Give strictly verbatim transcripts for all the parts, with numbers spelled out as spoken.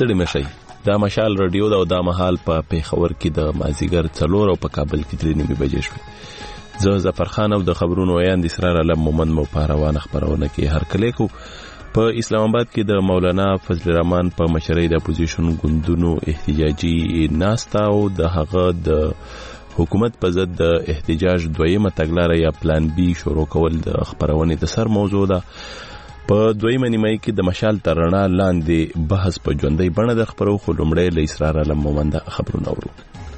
ستړي مشي. دا مشال رادیو دا د مهال په پیښور کې د مازیګر څلور او په کابل کې درې نیمې بجې شوې. زه ظفر خان او د خبرونو ویاند اسرار علم مومند مو په روانه خبرونه کې هر کله کو. په اسلام آباد کې د مولانا فضل الرحمن په مشرۍ د اپوزیشن ګوندونو احتجاجي ناستا او د هغه د حکومت په ضد د احتجاج دویمه تګلاره یا پلان بی شروع کول د خبرونې د سر موضوع ده. په دویمه نیمه کې د مشال ترنا لاندې بحث په ژوندۍ بڼه د خبرو خو لومړی له اسرار علم مومند خبرونه اورو.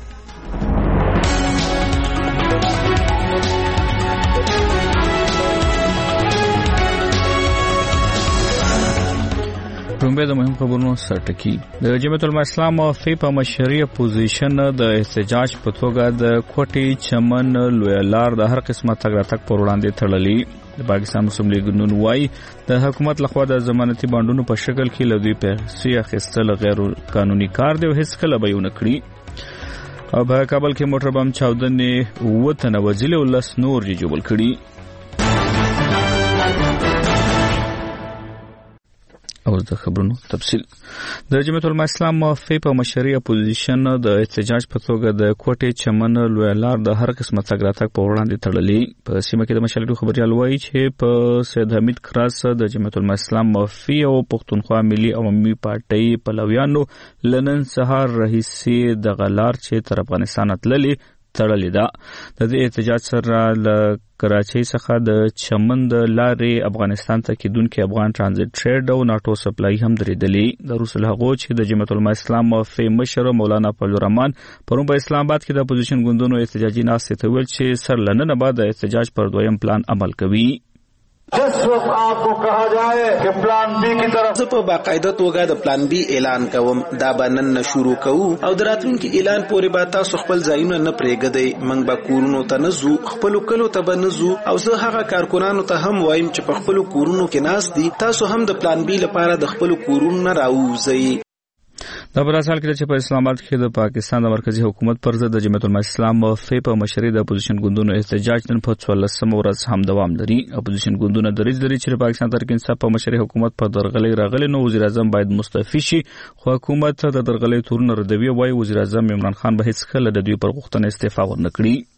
رومبه د مهم خبرونو سرټکی. د جمعیت العلماء اسلام او فی په مشري اپوزیشن د احتجاج په توګه د کوټي چمن لویلار د هر قسمه تګ راتګ پر وړاندې تړلې. د پاکستان مسلم لیگ نون وايي د حکومت لخوا د ضمانتي بانډونو په شکل کې لدوی پیسې اخیستل غیر قانوني کار دی او هیڅ کله به یې ونه کړي. او په کابل کې موټر بم چاودنې وطن وزیل او لس نور جوړ کړي. او د خبرونو تفصیل. د جمعیت العلماء اسلام فی په مشري اپوزیشن د احتجاج په توګه د کوټي چمن لویلار د هر قسمه تګ راتګ په وړاندې تړلې. په سیمه کې د مشالډو خبريال وایي چې په سید حمید کراس د جمعیت العلماء اسلام فی او پښتونخوا ملي عوامي پارټي پلویانو لنن سهار رئیسي د غلار چې تر افغانستان تللې تړلې ده. د دې احتجاج سره ل کراچۍ څخه د چمن د لارې افغانستان ته کېدونکي افغان ترانزیت ټریډ او ناټو سپلای هم درېدلې. د روس له هغو چې د جمعیت العلماء اسلام فی مشر مولانا فضل الرحمن پرون په اسلام آباد کې د اپوزیشن ګوندونو احتجاجي ناستې ته ویل چې سر لننه بعد د احتجاج پر دویم پلان عمل کوي. जिस वक्त आपको कहा जाए कि प्लान बी की तरफ زه په باقاعده توګه د پلان بی اعلان کوم. دا باندې نه شروع کوو او دراتونکو اعلان پورې به تاسو خپل ځایونه نه پرېږدئ. موږ به کورونو ته نه ځو، خپل کلو ته به نه ځو. او زه هغه کارکونانو ته هم وایم چې په خپل کورونو کې ناس دي، تاسو هم د پلان بی لپاره د خپل کورونو نه راوځئ. دا په حال کې چې په اسلام آباد کې د پاکستان د مرکزی حکومت پر ضد د جمعیت العلماء اسلام فی په مشرۍ د اپوزیشن ګوندونو احتجاج نن په څوارلسمه ورځ هم دوام لري. اپوزیشن ګوندونه دریځ لري چې پاکستان تحریک انصاف په مشرۍ حکومت په درغلۍ راغلي نو وزیر اعظم باید مستعفي شي. خو حکومت د درغلۍ تورونه ردوي وایي وزیر اعظم عمران خان به هیڅ کله د دوی پر غوښتنه استعفا ورنه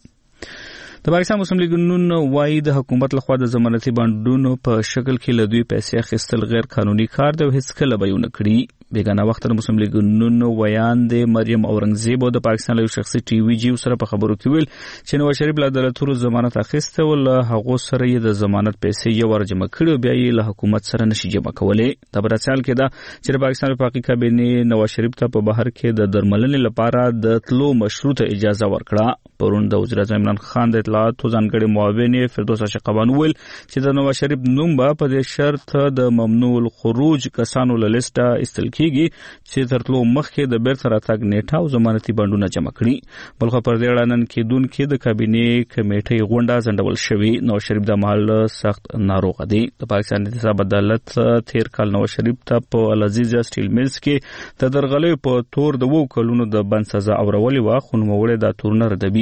کړي. د پاکستان مسلم لیگ نون وايي د حکومت لخوا د ضمانتي بانډونو په شکل کې لدوی پیسې اخیستل غیر قانوني کار دی او هیڅ کله به یې ونه کړي. بیگانه وخت د مسلم لیگ نون ویان د مریم اورنګزیب او د پاکستان له شخصي ټي وی جی سره په خبرو کې ویل چې نواز شریف له عدالتونو ضمانت اخیسته ول هغه سره یې د ضمانت پیسې یو ورجمع کړو بیا یې له حکومت سره نشي جمع کولای. د برسال کې دا چې پاکستان په حقیقت کابینه نواز شریف ته په بهر کې د درملنې لپاره د تلو مشروطه اجازه ورکړه. پرون د وزیر اعظم عمران خان د اطلاعات ځانګړي معاون فردوس شقبان ویل چې د نواز شریف نوم به په دې شرط د ممنوع الخروج کسانو له لیسټه استل کیږي چې ترتلو مخکې د بیرته راتګ نیټه او ضمانتي بانډونه جمع کړي. بلخو پر دې اړه نن کېدونکې د کابینې کمیټې غونډه ځنډول شوې. نواز شریف د مهال سخت ناروغ دی. د پاکستان احتساب عدالت تیر کال نواز شریف ته په العزیز سټیل میلز کې د درغلۍ په تور د وو کلونو د بند سزا اورولې و خو نوموړی دا تورونه ردوي.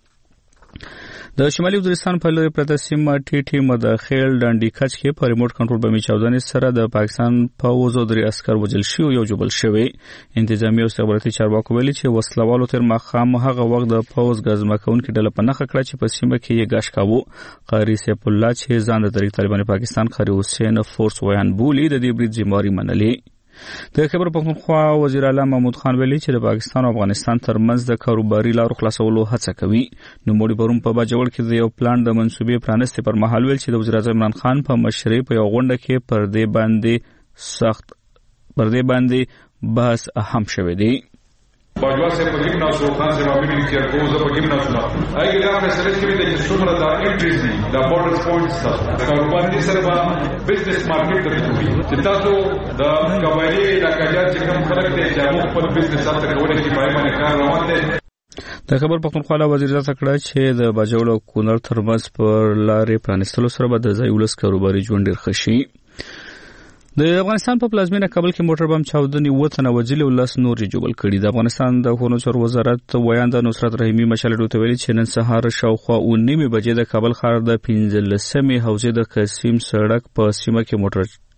د شمالي وزیرستان په لوري پرته سیمه ټي ټي مداخل ډانډي کچ کې په ریموټ کنټرول بمي چاودنې سره د پاکستان پوځ او درې عسكر وژل شوي یو جوړ شوی. انتظامی او استخباراتي چارواکو ویلي چې وسلوالو تر مخام هغه وخت د پوځ غزمکونکو ډله په نخښه کړه چې په سیمه کې یې غاښ کاوه. قاری سیف الله چې ځان د طریق طالبان پاکستان خاري حسین فورس ویان بولی د دې برید ذمہواری منلې. د خبر پښتونخوا وزیر اعلی محمود خان ویلي چې د پاکستان او افغانستان ترمنځ د کاروباري لارو خلاصولو هڅه کوي. نو موږ پرون په باجوړ کې د یو پلان د منسوبې پرانستې پر مهال ویل چې د وزیر اعظم عمران خان په مشرۍ په یو غونډه کې پر دې باندې سخت پر دې باندې بحث اهم شوی دی. باجوا سے پدیم ناسو خان سے مابین کی ارکوزا پدیم ناسو ائی لا فیصله کړی د څومره د انټریز دي د بورډر پوینټس د کاروبار دي سره به بزنس مارکیټ ته وي چې تاسو د قبایلی علاقې چې کوم خلک دي چې هغه خپل بزنس سره کولای شي پای باندې کار روان دي. د خبر پښتونخوا له وزیر ځکه کړه چې د باجوړ او کونړ ترمنځ پر لارې پرانستلو سره به د ځای ولس کاروباري ژوند ډیر خشي. د افغانستان په پلازمینه کابل کې موټر بم چاودنې وطن وجلي ولس نور جوړ کړي. د افغانستان د خونو چور وزارت ویاند نصرت رحیمی مشالډو ته ویلي چې نن سهار شاوخوا او نیمه بجې د کابل ښار د پنځلسمې حوزې د قسیم سړک په سیمه کې موټر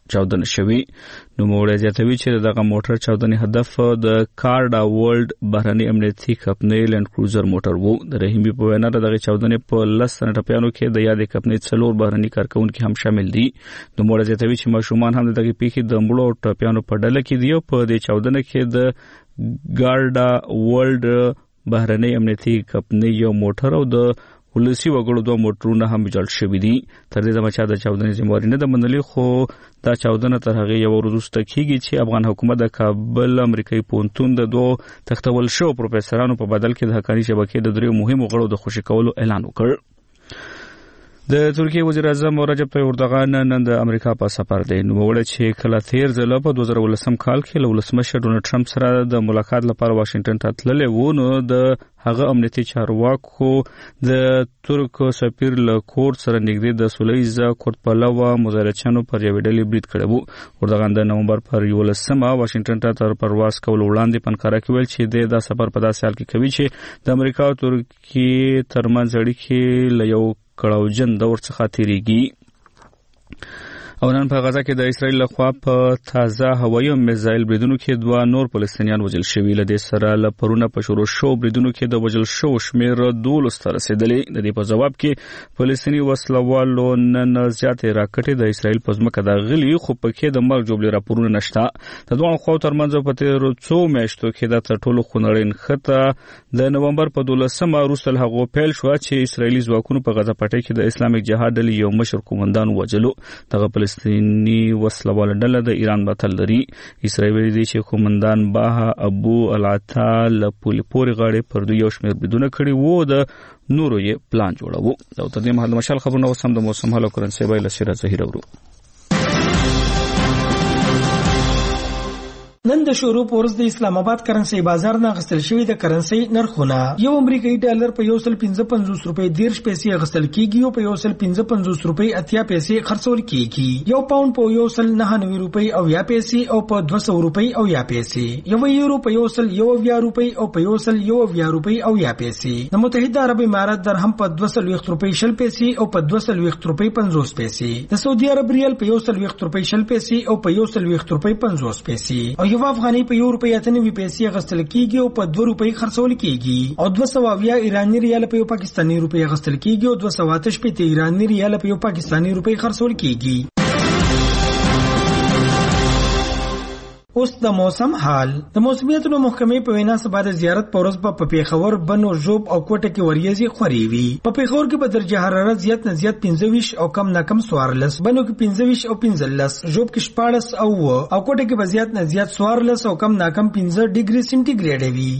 چاودنه شوې. نو موړ زیاتوي چې دغه موټر چاودنې هدف د کارډا ورلد بهرني امنیتي کمپنۍ لند کروزر موټر وو. د رحیمي په وینا دغه چاودنې په لس سنه ټپیانو کې د یادې کمپنۍ څلور بهرني کارکونکو هم شامل دي. نو موړ زیاتوي چې ماشومان هم دغه پیښې د مړو ټپیانو په ډله کې دي. په دې چاودنه کې د کارډا ورلد بهرني امنیتي کمپنۍ یو موټر او د ولسی وګړو دوه موټرونه هم ویجاړ شوي دي. تر دې دمه چې د چاودنې ذمہواری نه ده منلې، خو دا چاودنه تر هغه یو ورځ وروسته کیږي چې افغان حکومت د کابل امریکایي پوهنتون د دوه تختول شو پروفیسورانو په بدل کې د حقاني شبکې د درې مهمو غړو د خوشي کولو اعلان وکړ. د ترکیه وزیر اعظم رجب طیب اردوغان نن د امریکا په سفر دی. نو وړ چې کله تیر ځل په دوه زره ولسم کال کې له ولسمشر ډونالد ټرمپ سره د ملاقات لپاره واشنگټن ته تللی و، نو د هغه امنیتي چارواکو د ترک سفیر له کور سره نږدې د سولیزا کورتپلوا مظاهرچیانو پر یو ډلې برید کړی وو. اردوغان د نومبر پر یولسمه واشنگټن ته تر پرواز کول وړاندې پنکاره کې ویل چې د دا سفر په داسې حال کې کوي چې د امریکا او ترکیه ترمنځ اړیکې له یو کړهوجن دور څخه تیریږي. او نن په غزا کې د اسرایل لخوا په تازه هوایي میزایل بریدونو کې دوه نور فلسطینیان وژل شوي. له دې سره له پرونه په شروع شو بریدونو کې د وژل شو شمېر دولس ته رسېدلی. د دې په جواب کې فلسطیني وسلوالو نن زیاتې راکټې د اسرایل په ځمکه داغلي، خو پکې د مرګ جوړې راپورونه نشته. د دوه خواو ترمنځ په تیرو څو میاشتو کې د تر ټولو خونړۍ نښته د نومبر په دولسمه وروسته له هغو پیل شوه چې اسرایلي ځواکونو په غزا پټۍ کې د اسلامک جهاد ډلې یو مشر قومندان وژلو. دغه فلسطیني وسلواله ډله د ایران ملاتړ لري. اسرائیل ویلي دی چې قومندان باها ابو العطا له پولې پورې غاړې پر دوی یو شمېر بریدونه کړي وو، د نورو یې پلان جوړاوه. او تر دې مهال مشال خبرونه اوس هم د موسم حال او کرنسي بایله سیره ظهیر ورو. نن د شروع پورز د اسلام آباد کرنسي بازار نه غستل شوی د کرنسي نرخونه یو امریکایي ډالر په یو سل پنځه پنځوس روپۍ دیرش پیسې غستل کیږي او په یو سل پنځه پنځوس روپۍ اتیا پیسې خرڅول کیږي. یو پاوند په یو سل نهه نوي روپۍ او یا پیسې او په دوه سوه روپۍ او یا پیسې. یو یورو په یو سل یو یا روپۍ او په یو سل یو یا روپۍ او یا پیسې. د متحده عرب امارات درهم په دوه سل روپۍ شل پیسې او په دوه سل روپۍ پنځوس پیسې. د سعودي عرب ریال په یو سل روپۍ شل پیسې او په یو سل روپۍ پنځوس پیسې. یو افغاني په یو روپۍ اتنوي پیسې غستل کیږي او په دوه روپۍ خرڅول کیږي. او دوه سوه اویا ایراني ریال په یو پاکستاني روپۍ غستل کیږي او دوه سوه اته شپېته ایراني ریال په یو پاکستاني روپۍ خرڅول کیږي. اوس د موسم حال. د موسمیاتو محکمې په وینا سبا د زیارت په ورځ په پیښور، بنو، ژوب او کوټه کې وریځې خوري وي. په پیښور کې به درجه حرارت زیات نه زیات پنځه ویشت او کم نه کم څوارلس، بنو کې پنځه ویشت او پنځلس، ژوب کې شپاړس او اووه او کوټه کې به زیات نه زیات څوارلس او کم نه کم پنځه ډیګري سنټیګریډ وي.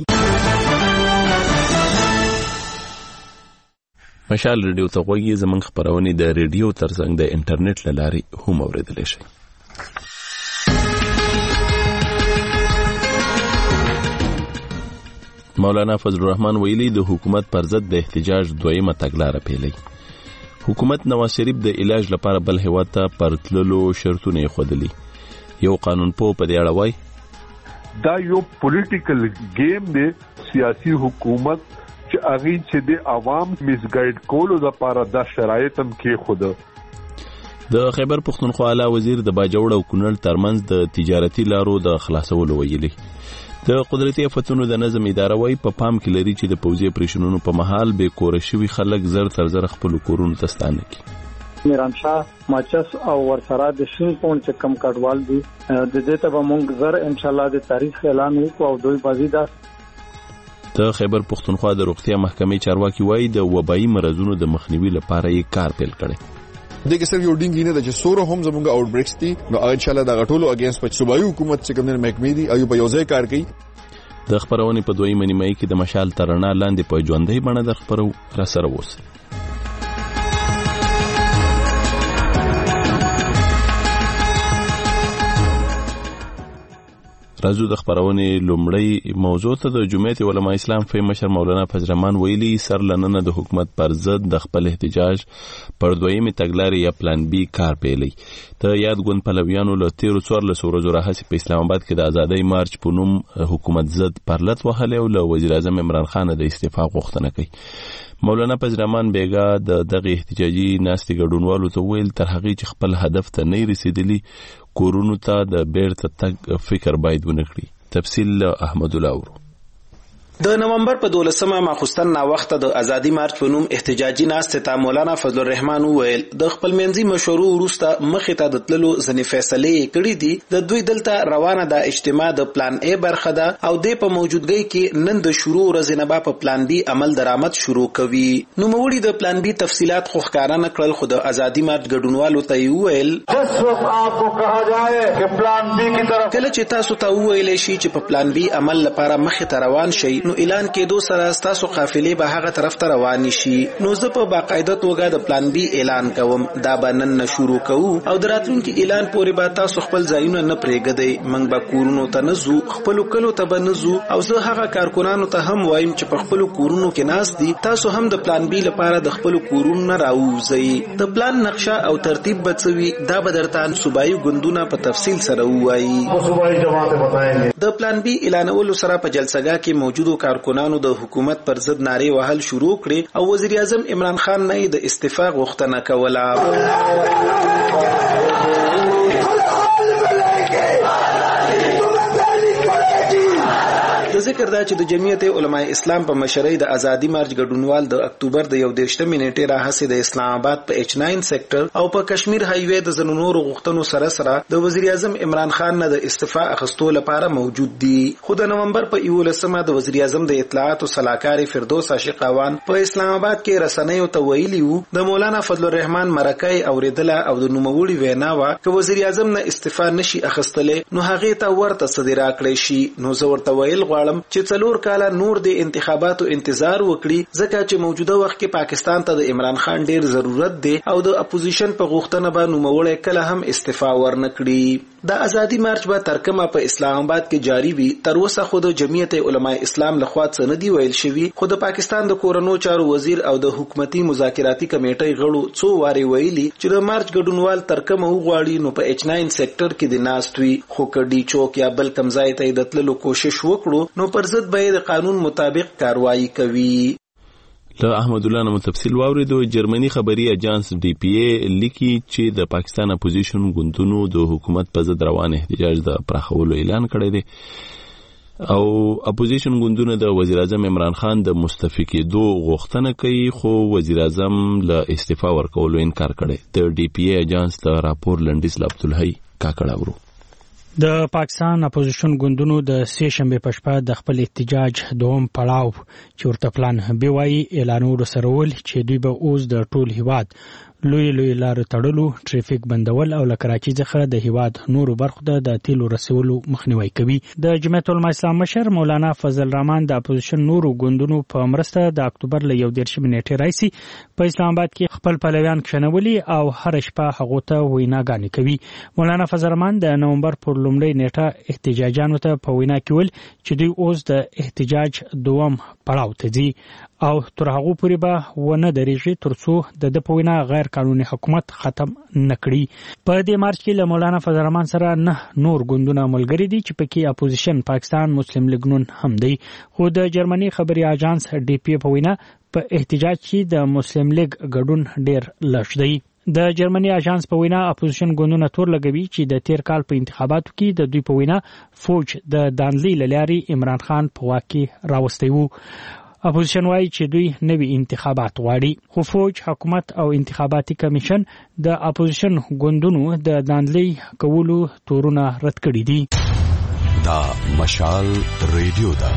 مشال ریډیو ته غوږی زمونږ خبرونه د ریډیو ترڅنګ د انټرنیټ له لارې هم اوریدلی شئ. مولانا فضل الرحمن ویلي د حکومت پر ضد د احتجاج دویمه تګلاره پیلي. حکومت نواز شریف د علاج لپاره بل هیواد ته پرتللو شرطونه خودلی. یو قانون په پدې اړه وای دا یو پولیټیکل گیم دی، سیاسي حکومت چې هغه چې د عوام میسګایډ کولو لپاره د شرایط هم کې خود. د خیبر پختونخوا اعلی وزیر د باجوړ او کونړ ترمنځ د تجارتي لارو د خلاصولو ویلي. د قدرتي آفتونو د نظم اداره وای په پام کې لري چې د پوځي اپریشنونو په محل به کور شوي خلک زر تر زر خپل کورونو ته ستانه کی. میران شاه ماچس او ورسره د شین پون چې کم کډوال دي د دې ته به مونږ زر ان شاء الله د تاریخ اعلان وکړو او دوی بازیدا. د خیبر پختونخوا د روغتیا محکمې چارواکي وای د وبایي مرزونو د مخنیوي لپاره یې کار پیل کړي. دغه سر یو ډینګ نه د چې سوره هم زموږه آوټ بریکس دي، نو ان شاء الله دا غټولو اگینست په صوبایي حکومت چې کوم نه محکمې دي او په یو ځای کار کوي. د خبرونه په دوی منیمای کې د مشال ترنا لاندې په ژوندۍ بڼه د خبرو را سره ووس. راځو د خبرونه لومړی موضوع ته. د جمعیت علماء اسلام فی مشر مولانا فضل الرحمن ویلي سر لننه د حکومت پر ضد د خپل احتجاج پر دویمه تګلارې یا پلان بی کار پیلي. ته یاد ګوند پلویانو له تیرو څوارلسو ورځو راهیسې په اسلام آباد کې د ازادۍ مارچ په نوم حکومت ضد پرلط وهلې او له وزیر اعظم عمران خان د استعفا غوښتنه کوي. مولانا فضل الرحمن بیګا د دغه احتجاجي ناستې ګډونوالو ته ویل تر هغه چې خپل هدف ته نه رسیدلی کورونو ته د بیرته تګ فکر باید ونکړي. تفصیل احمد الله ورو. د نومبر په دولسمه ماخوستن نا وخت د ازادي مارچ په نوم احتجاجي ناستې ته مولانا فضل الرحمن ویل د خپل منځي مشورو وروسته مخې ته د تللو ځینې فیصلې کړې دي. د دوی دلته روانه د اجتماع د پلان ای برخه ده او د په موجودګۍ کې نن د شروع ورځې نه په پلان بی عمل درآمد شروع کوي. نو موړي د پلان بی تفصيلات خو ښکارا نه کړل خو د ازادي مارچ ګډونوالو ته ویل جس وقت آپ کو کہا جائے کہ پلان بی کی طرف کله چې تاسو ته ویل شي چې په پلان بی عمل لپاره مخې ته روان شي نو اعلان کېدو سره تاسو قافلې به هغه طرف ته روان شي. نو زه په باقاعده توګه د پلان بی اعلان کوم دا به نن شروع کوو او دراتلونکي اعلان پورې به تاسو خپل ځایونه نه پرېږدئ. موږ به کورونو ته نه ځو خپل کلو ته به نه ځو او زه هغه کارکونانو ته هم وایم چې په خپل کورونو کې ناس دي تاسو هم د پلان بی لپاره د خپل کورونو نه راوځئ. د پلان نقشه او ترتیب بچوي دا به درته صوبایي ګوندونه په تفصیل سره وایي. صوبائی جماعت بتائیں د پلان بی اعلانولو سره په جلسګاه کې موجودو کارکونانو د حکومت پر ضد نارې وهل شروع کړي او وزیر اعظم عمران خان نه د استعفا غوښتنه کوله. د ذکر دا چې د جمعیت علماء اسلام په مشرۍ د ازادي مارچ ګډونوال د اکتوبر د یو دیشتمې نیټې راهسې د اسلام آباد په ایچ ناین سیکټر او په کشمیر هایوې د زنو نورو غوښتنو سره سره د وزیر اعظم عمران خان نه د استعفا اخیستو لپاره موجود دي. خو د نومبر په یولسمه د وزیر اعظم د اطلاعات او صلاحکار فردوس عاشقاوان په اسلام آباد کې رسنیو ته ویلي وو د مولانا فضل الرحمن مرکه اوریدله او د نوموړي وینا وا چې وزیر اعظم نه استعفا نشي اخیستلې نو هغه ته ورته صدرا کړی شي. نو زه ورته ویل غواړم چې څلور کاله نور د انتخاباتو انتظار وکړي ځکه چې موجوده وخت کې پاکستان ته د عمران خان ډیر ضرورت دی او د اپوزیشن په غوښتنه به نوموړی کله هم استعفا ورنکړي. د ازادي مارچ به ترکمه په اسلام آباد کې جاری وي. تر اوسه خو د جمعیت علماء اسلام لخوا څه نه دی ویل شوی خو د پاکستان د کورونو چارو وزیر او د حکومتي مذاکراتي کمیټې غړو څو واري ویلي چې د مارچ ګډونوال ترکمه وغواړي نو په ایچ ناین سیکټر کې د ناستوي خو کډي چوک یا بل کم ځای ته د تللو کوشش وکړو نو پر ضد به د قانون مطابق کاروایی کوي. له احمد الله نو تفصیل واوریدو. جرمني خبري اجانس ډي پی ای لیکي چې د پاکستان اپوزیشن ګوندونو د حکومت په ضد روان احتجاج د پراخولو اعلان کړی دی او اپوزیشن ګوندونه د وزیر اعظم عمران خان د مستعفي کېدو غوښتنه کوي خو وزیر اعظم له استعفا ورکولو انکار کړی. د ډي پی ای اجانس د راپور لنډیز لابدالحی کاکړه ورو. د پاکستان اپوزیشن ګوندونو د سه شنبه په شپه د خپل احتجاج دوم پړاو چې ورته پلان بي وايي اعلانولو سره ول چې دوی به اوس د ټول هیواد لوی لوی لارو تړلو ټریفیک بندول او لکراچي څخه د هیواد نورو برخو ته د تیلو رسولو مخنیوي کوي. د جمعیت علماء اسلام مشر مولانا فضل الرحمن د اپوزیشن نورو ګوندونو په مرسته د اکتوبر ل یو دیرشم نیټه راځي په اسلام آباد کې خپل پلویان کښنولي او هر شپه هغه ته ویناګانې کوي. مولانا فضل الرحمن د نومبر پر لومړۍ نیټه احتجاجانو ته په وینا کې ول چې دوی اوس د احتجاج دوم پړاو ته ځي او تر هغه پورې به ونه درېږي ترڅو د د په وینا غیر قانوني حکومت ختم نکړي. په دې مارچ کې له مولانا فضل الرحمن سره نه نور ګوندونه ملګري دي چې پکې اپوزیشن پاکستان مسلم لیگ نون هم دی خو د جرمني خبري اجانس ډي پی په وینا په احتجاج کې د مسلم لیگ ګډون ډیر لږ دی. د جرمني اجانس په وینا اپوزیشن ګوندونه تور لګوي چې د تیر کال په انتخاباتو کې د دوی په وینا فوج د دانلي لاري عمران خان په واک کې راوستي وو. اپوزیشن وايي چې دوی نوي انتخابات غواړي خو فوج حکومت او انتخاباتي کمیشن د اپوزیشن ګوندونو د دانلي کولو تورونه رد کړي دي. دا مشال ریډیو دا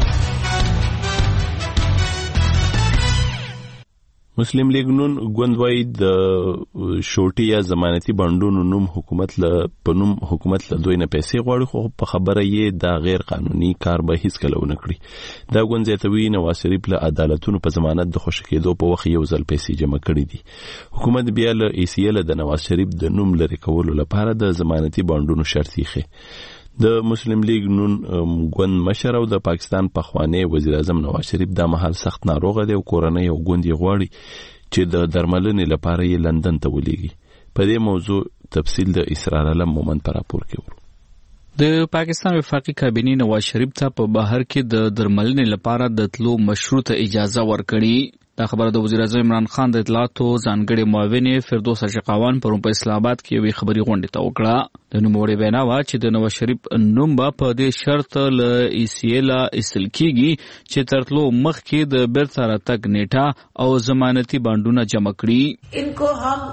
مسلم لیگ نون ګوندوي د شورتي یا ضمانتي بانډونو نوم حکومت له پنوم حکومت له دوی نه پیسې غواړي خو په خبره یې دا غیر قانوني کار به هیڅ کله ونه کړي. دا ګوند زیاتوي نواز شریف له عدالتونو په ضمانت د خوشی کېدو په وخت یو ځل پیسې جمع کړي دي. حکومت بیا له ای سی ال د نواز شریف د نوم لري کولو لپاره د ضمانتي بانډونو شرط یې د مسلم لیگ نون ګوند مشر او د پاکستان پخوانی وزیر اعظم نواز شریف د مهال سخت ناروغ دی او کورنۍ او ګوند یې غواړي چې د درملنې لپاره یې لندن ته ولېږي. په دې موضوع تفصیل د اسرار علم مومند پر راپور کې ورو. د پاکستان وفاقي کابینې نواز شریف ته په بهر کې د درملنې لپاره د تلو مشروطه اجازه ورکړي. دا خبره د وزیر اعظم عمران خان د اطلاعاتو ځانګړي معاون فردوس اشقاوان پرون په اسلام آباد کې یوې خبري غونډه ته وکړه. د نوموړي وینا وا چې د نواز شریف نوم به په دې شرط ل ای سی ال استل کیږي چې ترتلو مخکې د بیرته راتګ نیټه او ضمانتي بانډونه جمع کړي. انکو هم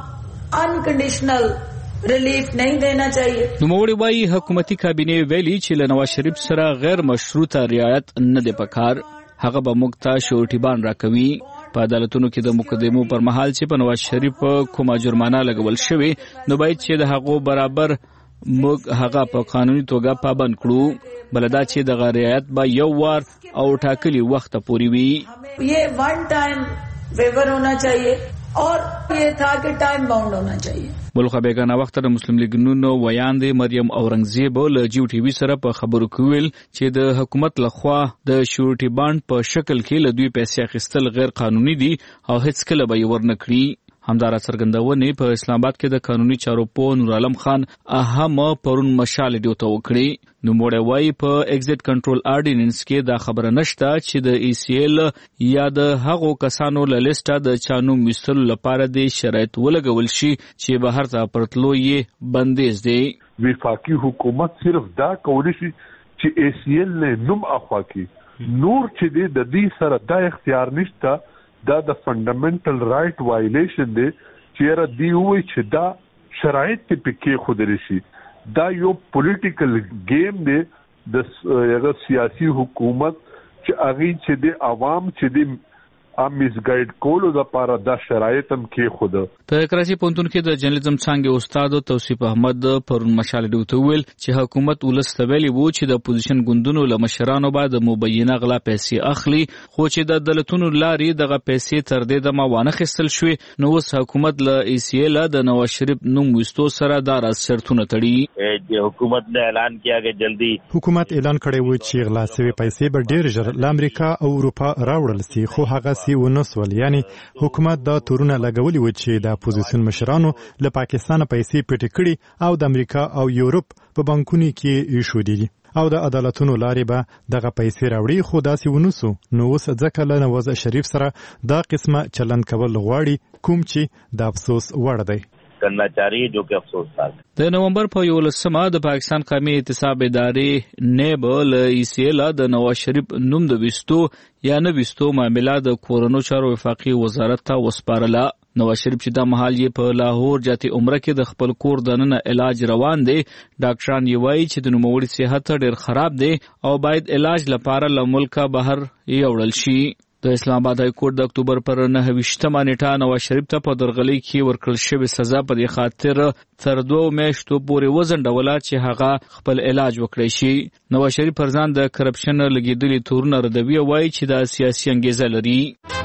انکنډیشنل ریلیف نه دینا چاہیے. نوموړي وايي حکومتي کابینه ویلي چې له نواز شریف سره غیر مشروطه رعایت نه دی پکار. هغه به موږ ته شورټي بان راکوي. په عدالتونو کې د مقدمو پر مهال چې په نواز شریف کومه جرمانه لګول شوی نو باید چې د هغو برابر موږ هغه په قانوني توګه پابند کړو. بلدا چې د رعایت به یو وار او ټاکلي وخت پورې وي. یہ ون ٹائم ویور ہونا چاہیے اور یہ تھا کہ ټایم باؤنڈ ہونا چاہیے. ملخه بیگانه وخت د مسلم لیگ نون ویاندې مریم اورنګزیب له جیو ټي وي سره په خبرو کې ویل چې د حکومت لخوا د شورټي بانډ په شکل کې له دوی پیسې اخیستل غیر قانوني دي او هیڅ کله به یې ورنکړي. همدارا څرګندونه په اسلام آباد کې د قانوني چارو په نور عالم خان اهم پرون مشال ډیو ته وکړي. نو موږ وايي په ایگزیټ کنټرول آرډیننس کې دا خبره نشته چې د ای سی ال یا د هغو کسانو له لیسټه د چانو مستل لپاره د شرایط ولګول شي چې بهر ته پرتلو یې بندیز دی. وفاقي حکومت صرف دا کولی شي چې ای سی ال نه نوم اخوا کی نور چې د دې سره دا اختیار نشته. دا د فندامنټل رائټ وایلیشن دی چې را دی وای چې دا شرایط ته پکې خودري شي. دا یو پولیټیکل گیم دی د یو سیاسي حکومت چې هغه چې د عوام چې د ام میس ګایډ کولو د لپاره د شرایط هم کې خود. په کراچي پونتون کې د جرنالیزم څنګه استاد توصیف احمد پرون مشال ډیوته ویل چې حکومت ولست ویلي وو چې د اپوزیشن ګوندونو له مشرانو بعد مبینه غلا پیسې اخلي خو چې د دولتونو لاري دغه پیسې تر دې د موانه خستل شوې. نو اوس حکومت له ای سی ال د نواز شریف نوم وستو سره د راز شرطونه تړي. د حکومت نے اعلان کیا کہ جلدی حکومت اعلان کړی و چې غلا شوی پیسې به ډیر ژر له امریکا او اروپا راوړل شي خو هغه ونسول. یعنی حکومت دا تورونه لګولي و چې د اپوزیشن مشرانو له پاکستان پیسې پټې کړي او د امریکا او یورپ په بانکونو کې ایښودي دي او د عدالتونو لارې به دغه پیسې راوړي خو داسې ونسو. نو اوس ځکه له نواز شریف سره دا قسمه چلند کول غواړي کوم چې د افسوس وړ دی. کرنا چاہیے جو کہ افسوس تھا. د نومبر په یولسمه د پاکستان قومي احتساب ادارې نیب له ای سی ال د نواز شریف نوم د وستو یا نه وستو معاملې د کورونو چارو وفاقي وزارت ته وسپارله. نواز شریف چې د محل یې په لاهور جاتی عمره کې د خپل کور دننه علاج روان دی. ډاکټران یې وایي چې د نوموړي صحت ډېر خراب دی او باید علاج لپاره له ملکه بهر یوړل شي. د اسلام آباد های کورټ د اکتوبر پر نهه ویشتمه نیټه نواز شریف ته په درغلۍ کې ورکړل شوې سزا په دې خاطر تر دوه میاشتو پورې وځنډوله چې هغه خپل علاج وکړي شي. نواز شریف پر ځان د کرپشن لګېدلي تورونه ردوي او وایي چې دا سیاسي انګیزه لري.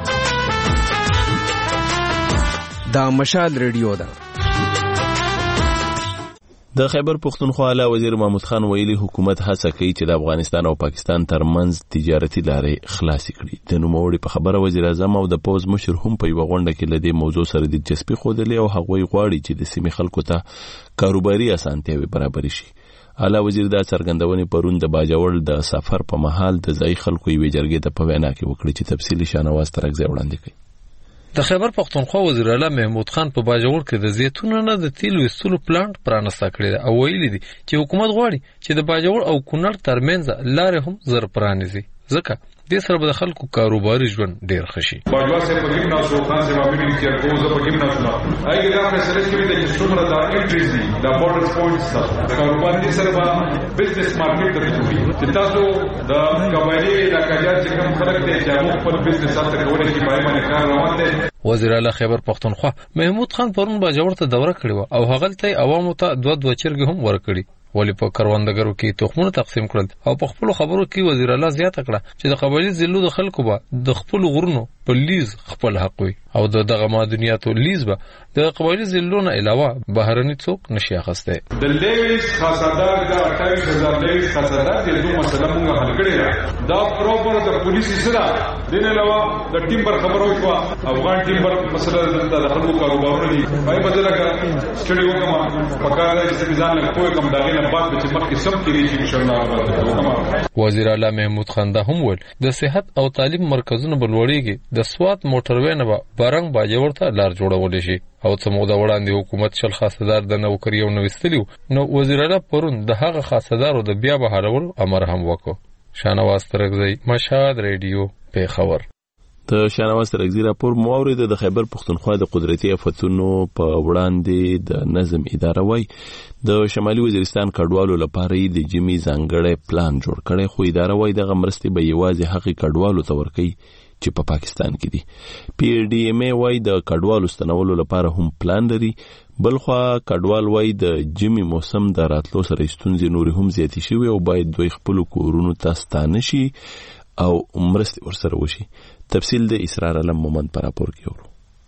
دا مشال ریډیو ده. د خیبر پختونخوا اعلی وزیر محمود خان ویلي حکومت هڅه کوي چې د افغانستان او پاکستان ترمنځ تجارتي لارې خلاصې کړي. د نوموړي په خبره وزیر اعظم او د پوز مشر هم په یوه غونډه کې له دې موضوع سره دلچسپي ښودلې او هغوی غواړي چې د سیمې خلکو ته کاروباري اسانتیاوې برابرې شي. اعلی وزیر دا څرګندونې پرون د باجوړ د سفر په مهال د ځایي خلکو یوې جرګې ته په وینا کې وکړي چې تفصیلي شاهنواز ترکزی وړاندې کړي. د خیبر پختونخوا وزیر اعلی محمود خان په باجوړ کې د زیتونو نه د تیلو ایستلو پلانټ پرانسته کړی دی او ویلي دي چې حکومت غواړي چې د باجوړ او کونړ ترمنځ لارې هم زر پرانیزي ځکه دې سره به د خلکو کاروباري ژوند ډیر ښه شي. باجوړ صاحب په ګیم ناسو خان صاحب امیر کې کوزه په ګیم ناسو هغه دا فیصله کوي چې څومره د انټریز دي د بورډر پوینټس د کاروبار دي سره به بزنس مارکیټ ته جوړي چې تاسو د قبایلی علاقې چې کوم خلک دي چې موږ په بزنس سره کولای شي پای باندې کار روان دي. وزیر اعلی خیبر پختونخوا محمود خان پرون باجوړ ته دوره کړې و او هغه ته عوامو ته دوه دوه چرګ هم ورکړي. ولی په کروندګرو کې تخمونه تقسیم کړل او په خپل خبرو کې وزیر اعلی زیاته کړه چې د قبایلی ضلعو د خلکو به د خپل غرونو په لیز خپل حق وي او د دغه معدنیاتو لیز به د قبایلی ضلعو نه علاوه بهرني څوک نشي اخیستی. د لیز خاصدار د اټھائیس هزار لیز خاصدار د دوه مسله موږ حل کړی دا دا پروپر د پولیس سره د نه علاوه د ټیمبر خبرو شو افغان ټیمبر مسله د خلکو کاروبارونه دي پای بدل کړه سټډي وکما پکاره چې ځان له کوی کم داغه نه بعد به مخکې سم کېږي چې ان شاء الله. وزیر اعلی محمود خان دا هم ویل د صحت او تعلیم مرکزونه بلوړيږي د سوات موټروي نه به بارنګ باجوړ ته لار جوړول شي او څه موده وړاندې حکومت شل خاصدار د نوکری او نوستلیو نو وزیر اعلی پرون د هغه خاصدارو د بیا بحالول امر هم وکړ. شانواز ترغزی، مشهد ریډیو، پیښور. د شانواز ترغزی راپور مورید د خیبر پختونخوا د قدرتي آفتونو په وړاندې د نظم اداره وای د شمالي وزیرستان کډوالو لپاره د جمی ځانګړی پلان جوړ کړي، خو اداره وای د مرستې به یوازې حقي کډوالو ته ورکړي چې په پا پاکستان کې دي. پی ډی ایم ای وای د کډوالو ستنولو لپاره هم پلان لري. بلخوا کډوال وای د جمی موسم د راتلو سره ستونزې نورې هم زیاتې شوي او باید دوی خپل کورونو ته ستانه شي او مرستې ورسره وشي. تفصیل د اسرار علم مومند پر راپور کې ورو.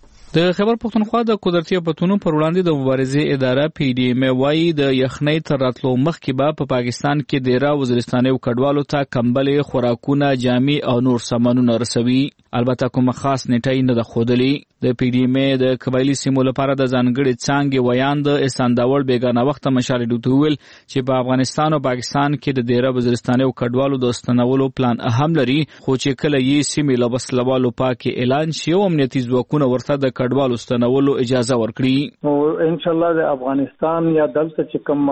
د خیبر پختونخوا د قدرتي آفتونو پر وړاندې د مبارزې اداره پی ډی ایم وايي د یخنۍ تر راتلو مخکې به په پاکستان کې ډیره وزیرستاني کډوالو ته کمبلې، خوراکونه، جامې او نور سامانونه رسوي. البته کوم خاص نیټه نه ده ښودلې. د پی ډی ایم د قبایلی سیمو لپاره د ځانګړي څانګې ویاند استانداول بیگانه وخت مشال ډوتول چې په افغانستان او پاکستان کې د ډیره وزیرستاني کډوالو د استنولو پلان اهم لري، خو چې کله یې سیمې له وسلوالو پاک اعلان شي او امنیتي ځواکونه ورته د کډوالو استنولو اجازه ورکړي. او ان شاء الله د افغانستان یا دلته چې کوم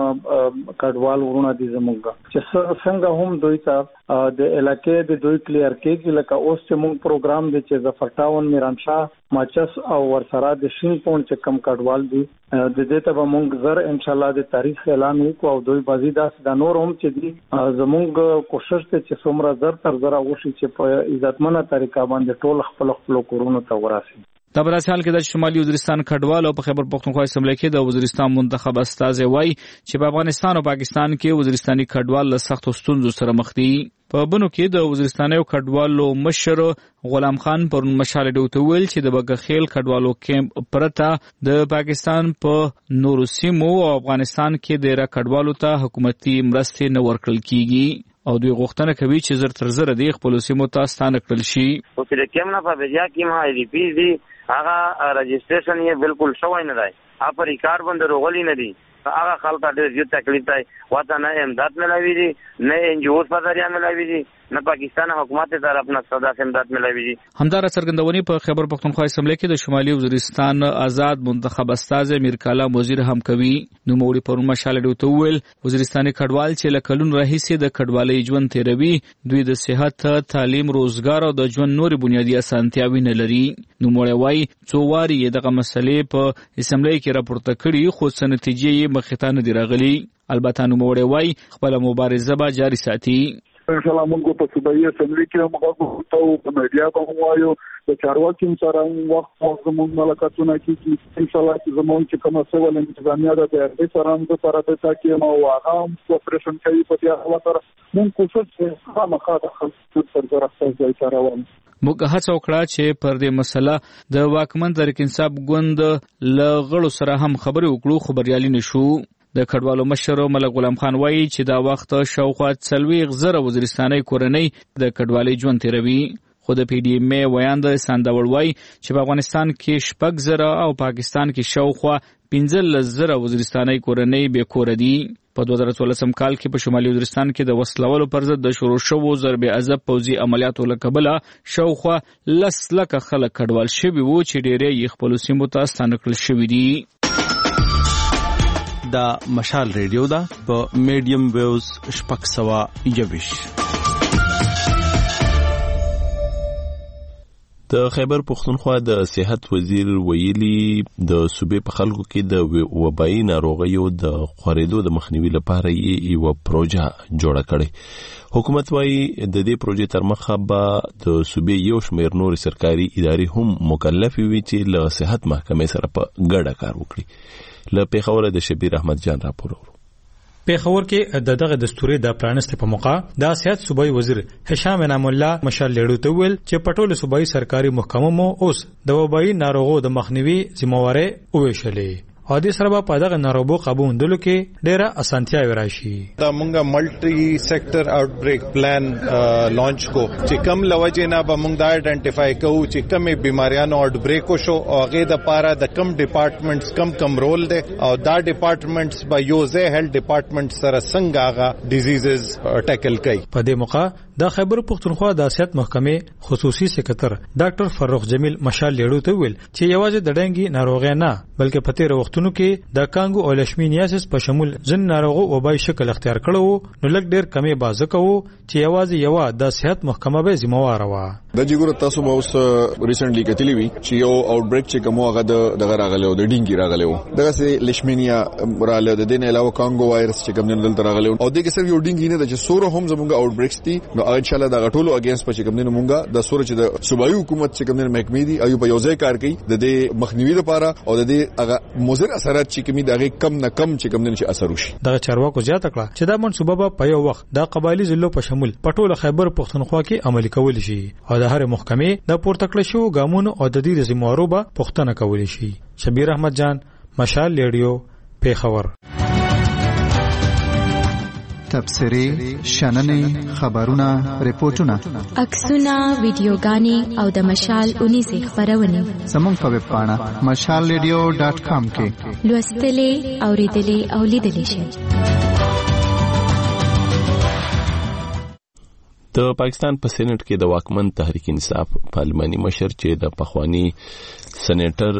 کډوال ورونه دي زموږ چې څنګه هم دوی ته د علاقې د دوی کلیر کېږي، لکه اوس چې موږ پروګرام دی چې ظفرټاون، میرانشاه، ماچس او ورسره د شین پون چې کم کډوال دي د دې ته به موږ زر ان شاء الله د تاریخ اعلان وکړو او دوی بازي داس د نور هم چې دي زموږ کوشش ته چې څومره زر تر زر وشي چې په عزتمنه طریقه باندې ټول خپل خپل کورونو ته وراسي. د براسال کې د شمالي وزیرستان کډوال او په خیبر پختونخوا اسمبلی کې د وزیرستان منتخب استازي وای چې په افغانستان او پاکستان کې وزیرستاني کډوال له سخت ستونزو سره مخ دي. په بنو کې د وزیرستاني کډوالو مشر غلام خان پر مشال ډوتول چې د بګخیل کډوالو کیمپ پرته د پاکستان په نورو سیمو او افغانستان کې د را کډوالو ته حکومتي مرستې نه ورکړل کیږي او دوی غوښتنه کوي چې زر تر زر د خپل سیمو ته ستانه کړل شي. او چې کوم نه په بیا کې ما ای ډی پی دي هغه رجسټریشن یې بالکل شوی نه دی، اپ ریکارډ باندې روغلی نه دی. هغه خلک ډېر ډېر تکلیف دی، وته نه امداد ملوي دي، نه ان جی اوز په ذریعہ ملوي دي، نه پاکستان حکومت طرف نه صدا امداد ملوي دي. همدار څرګندونې په خیبر پختونخوا اسمبلی کې د شمالي وزیرستان آزاد منتخب استازي میر کلام وزیر هم کوي. نو موري پر مشال ډوتول وزیرستاني کډوال چې لکلون راهیسي د کډوالۍ ژوند تیروي، دوی د صحت، تعلیم، روزګار او د ژوند نوري بنیادی اسانتیاوي نه لري. نو موري وای څو واری دغه مسلې په اسمبلی کې راپورته کړي خو څه نتیجې مخې ته نه دی راغلي. البته نو موري وای خپل مبارزه به جاري ساتي. ان شاء الله موږ په صوبایي اسمبلی کې هم غوښتو او په میډیا به هم وایو د چارواکي سره وخت وخت زموږ ملګرتونه کې ان شاء الله چې زموږ چې کومه سوال انتظامیه ده د سره هم د سره د تاکي نو هغه هم کوپریشن کوي په دې حواله سره موږ کوشش کوو خامخا د خلکو تر ځای ځای ته روان. موږ هڅه وکړه چې پر دې مسله د واکمن تحریک انصاف ګوند له غړو سره هم خبرې وکړو، خو بریالي نشو. د کډوالو مشر ملک غلام خان وایي چې دا وخت شاوخوا څلوېښت زره وزیرستاني کورنۍ د کډوالۍ ژوند تیروي. خو د پی ډی ایم ویاند سانداول وایي چې په افغانستان کې شپږ زره او پاکستان کې شاوخوا پنځلس زره وزیرستاني کورنۍ بې کوره دي. په دوه زره څوارلسم کال کې په شمالي وزیرستان کې د وسلوالو پر ضد د شروع شوو ضرب عذاب پوځي عملیاتو له کبله شاوخوا لس لکه خلک کډوال شوي وو چې ډېری یې خپلو سیمو ته ستانه کړل شوي دي. دا مشال ریډیو دا په میډیم ویوز شپږ سوه یوویش. د خیبر پختونخوا د صحت وزیر ویلي د صوبې په خلکو کې د وبایي ناروغیو د خورېدو د مخنیوي لپاره یې یو پروژه جوړه کړې. حکومت وايي د دې پروژې تر مخه به د صوبې یو شمېر نور سرکاري ادارې هم مکلف وي چې له صحت محکمې سره په ګډه کار وکړي. له پیښور د شبیر احمد جان راپور ورو. پیښور کې د دغه دستوري د پرانست په موقع د سیاست صوبایي وزیر هشام انعام الله مشال لیړو ته ویل چې پټول صوبایي سرکاري محکمو مو اوس د وبایي ناروغو د مخنیوي ذمہواره وویشلې. او د سره په دغه ناروغ قابو مندلو کې ډیره اسانتیا وراشي. دا مونږه ملټي سېکټر آوټ بریک پلان لانچ کو چې کم لوجه نه به مونږ دا آئیډنټیفای کوو چې کومه بیماریانو آوټ بریک وشو او هغه د پاره د کم ډپارټمنټس کم کم رول دی او دا ډپارټمنټس به یو ځای هیلث ډپارټمنټ سره څنګه هغه ډیزیزز ټیکل کوي. په دې موقع د خیبر پختونخوا د سیاست محکمې خصوصي سکرټر ډاکټر فرخ جمیل مشال لیړو ته ویل چې یوازې د ډنګي ناروغي نه بلکې په تیر وختونو کې د کانګو او لشمینیاسس په شمول ځن ناروغو وبای شکل اختیار کړو نو لږ ډیر کمی بازه کوو چې یوازې یو د صحت محکمه به ذمہوار و. د جګور تاسو به اوس ریسنټلی کتلی وی چې یو آوټ بریک چې کومه هغه د دغه راغلی او د ډینګي راغلی و دغه سه لشمینیا راغلی د دین علاوه کانګو وایرس چې کوم نه دلته راغلی او دغه صرف یو ډینګي نه د چې سوره هم زموږه آوټ بریکس دي نو ان شاء الله دا غټولو اگینست پچې کوم نه مونږه د سوره چې د صوبایي حکومت چې کوم نه محکمې دي ایو په یو ځای کار کوي د دې مخنیوي لپاره او د دې هغه مضر اثرات چې کومي دغه کم نه کم چې کوم نه چې اثر وشي. دغه چارواکو زیاته کړه چې دا منصوبه په یو وخت د قبایلی ضلعو په شمول پټول خیبر پختونخوا کې عملي کول شي او د هر محکمې د پورته کړل شو ګامونو او د دې ذمہوارو به پښتنه کول شي. شبیر احمد جان مشال ریډیو پیښور. تبصری شننې خبرونه ریپورتونه عکسونه ویډیوګانې او د مشال اونیزه خبرونه زموږ په ویب پاڼه مشال ریډیو ډاټ کام کې لوستلې اوریدلې او لیدلې شئ. د پاکستان په سېنات کې د واکمن تحریک انصاف پارلماني مشر چې د پخوانی سېنیټر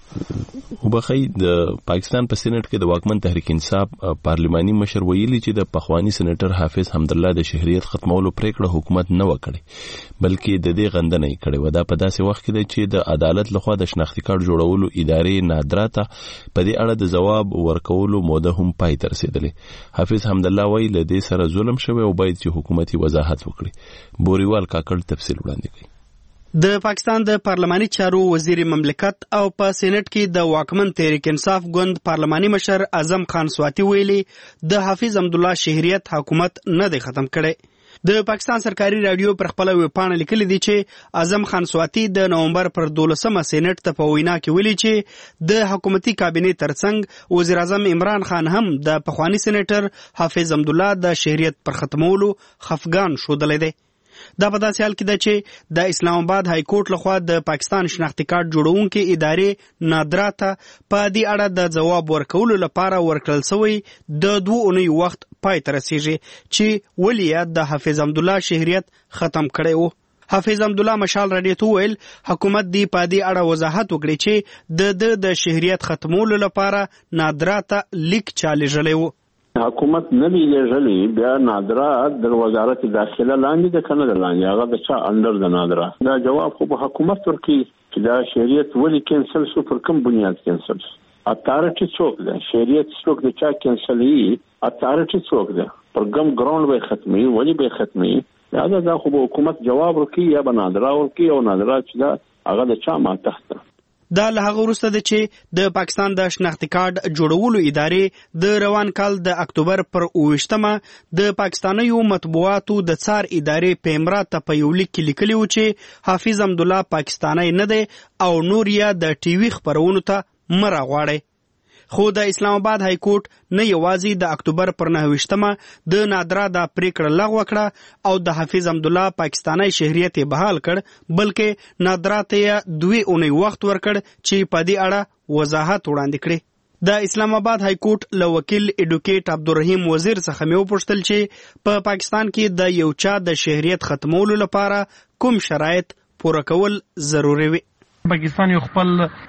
وبخی د پاکستان په سېنات کې د واکمن تحریک انصاف پارلماني مشر ویلي چې د پخوانی سېنیټر حافظ حمدالله د شهریت ختمولو پریکړه حکومت نه وکړي بلکې د دې غندنه یې کړې و. دا په داسې وخت کې چې د عدالت لخوا د شناختی کارت جوړولو ادارې نادرا ته په دې اړه د جواب ورکولو موده هم پای ته رسیدلې. حافظ حمدالله وایي له دې سره ظلم شوی او باید چې حکومتي وضاحت وکړي. بوریوال کاکړ تفصیل وړاندې کوي. د پاکستان د پارلماني چارو وزیر مملکت او په سېنات کې د واکمن تحریک انصاف ګوند پارلماني مشر اعظم خان سواتی ویلي د حافظ حمدالله شهریت حکومت نه دی ختم کړي. د پاکستان سرکاري رادیو پر خپل ویب پاڼه لیکلي دي چې اعظم خان سواتی د نومبر پر دولسمه سېنات ته په وینا کې ویلي چې د حکومتي کابینې ترڅنګ وزیر اعظم عمران خان هم د پخوانی سېنیټر حافظ حمدالله د شهریت پر ختمولو خفګان ښودلی دی. دا په داسې حال کې ده چې د اسلام آباد های کورټ لخوا د پاکستان شناختی کارت جوړونکې ادارې نادرا ته په دې اړه د جواب ورکولو لپاره ورکړل شوی د دوه اونۍ وخت پای ته رسیږي چې ولې د حافظ حمدالله شهریت ختم کړی و. حافظ حمدالله مشال رادیو ته ویل حکومت دی په دې اړه وضاحت وکړي چې د د د شهریت ختمولو لپاره نادرا ته لیک چالېږلی و. حکومت نه دی لېږلی بیا نادرا د وزارت داخله لاندې د کنه لاندې هغه د چا انډر د نادرا دا جواب خو به حکومت ورکړي چې دا شهریت ولې کینسل شو پر کوم بنیاد کینسل شو. اتارټي څوک ده شهریت څوک د چا کینسلې اتارټي څوک ده پر کوم ګراوند به ختمي ولې به ختمي دا دا خو به حکومت جواب ورکړي یا به نادرا ورکړي او نادرا چې دا هغه د چا ماتحت. دا له هغه وروسته ده چې د پاکستان د شناختی کارت جوړولو ادارې د روان کال د اکتوبر پر اوویشتمه د پاکستانیو مطبوعاتو د څار ادارې پیمرا ته په یو لیک کې لیکلي و چې حافظ حمدالله پاکستانی نه دی او نور یې د ټي وي خپرونو ته مه راغواړئ. خو د اسلام آباد های کورټ نه یوازې د اکتوبر پر نهویشتمه د نادرا د پریکړه لغوه کړه او د حافظ حمدالله پاکستانی شهریت بحال کړ بلکې نادرا ته دوی اونۍ وخت ورکړ چې په دې اړه وضاحت وړاندې کړي. د اسلام آباد های کورټ له وکیل ایډوکیټ عبدالرحیم وزیر څخه مې وپوښتل چې په پاکستان کې د یو چا د شهریت ختمولو لپاره کوم شرایط پوره کول ضروري وي. پاکستان یو خپل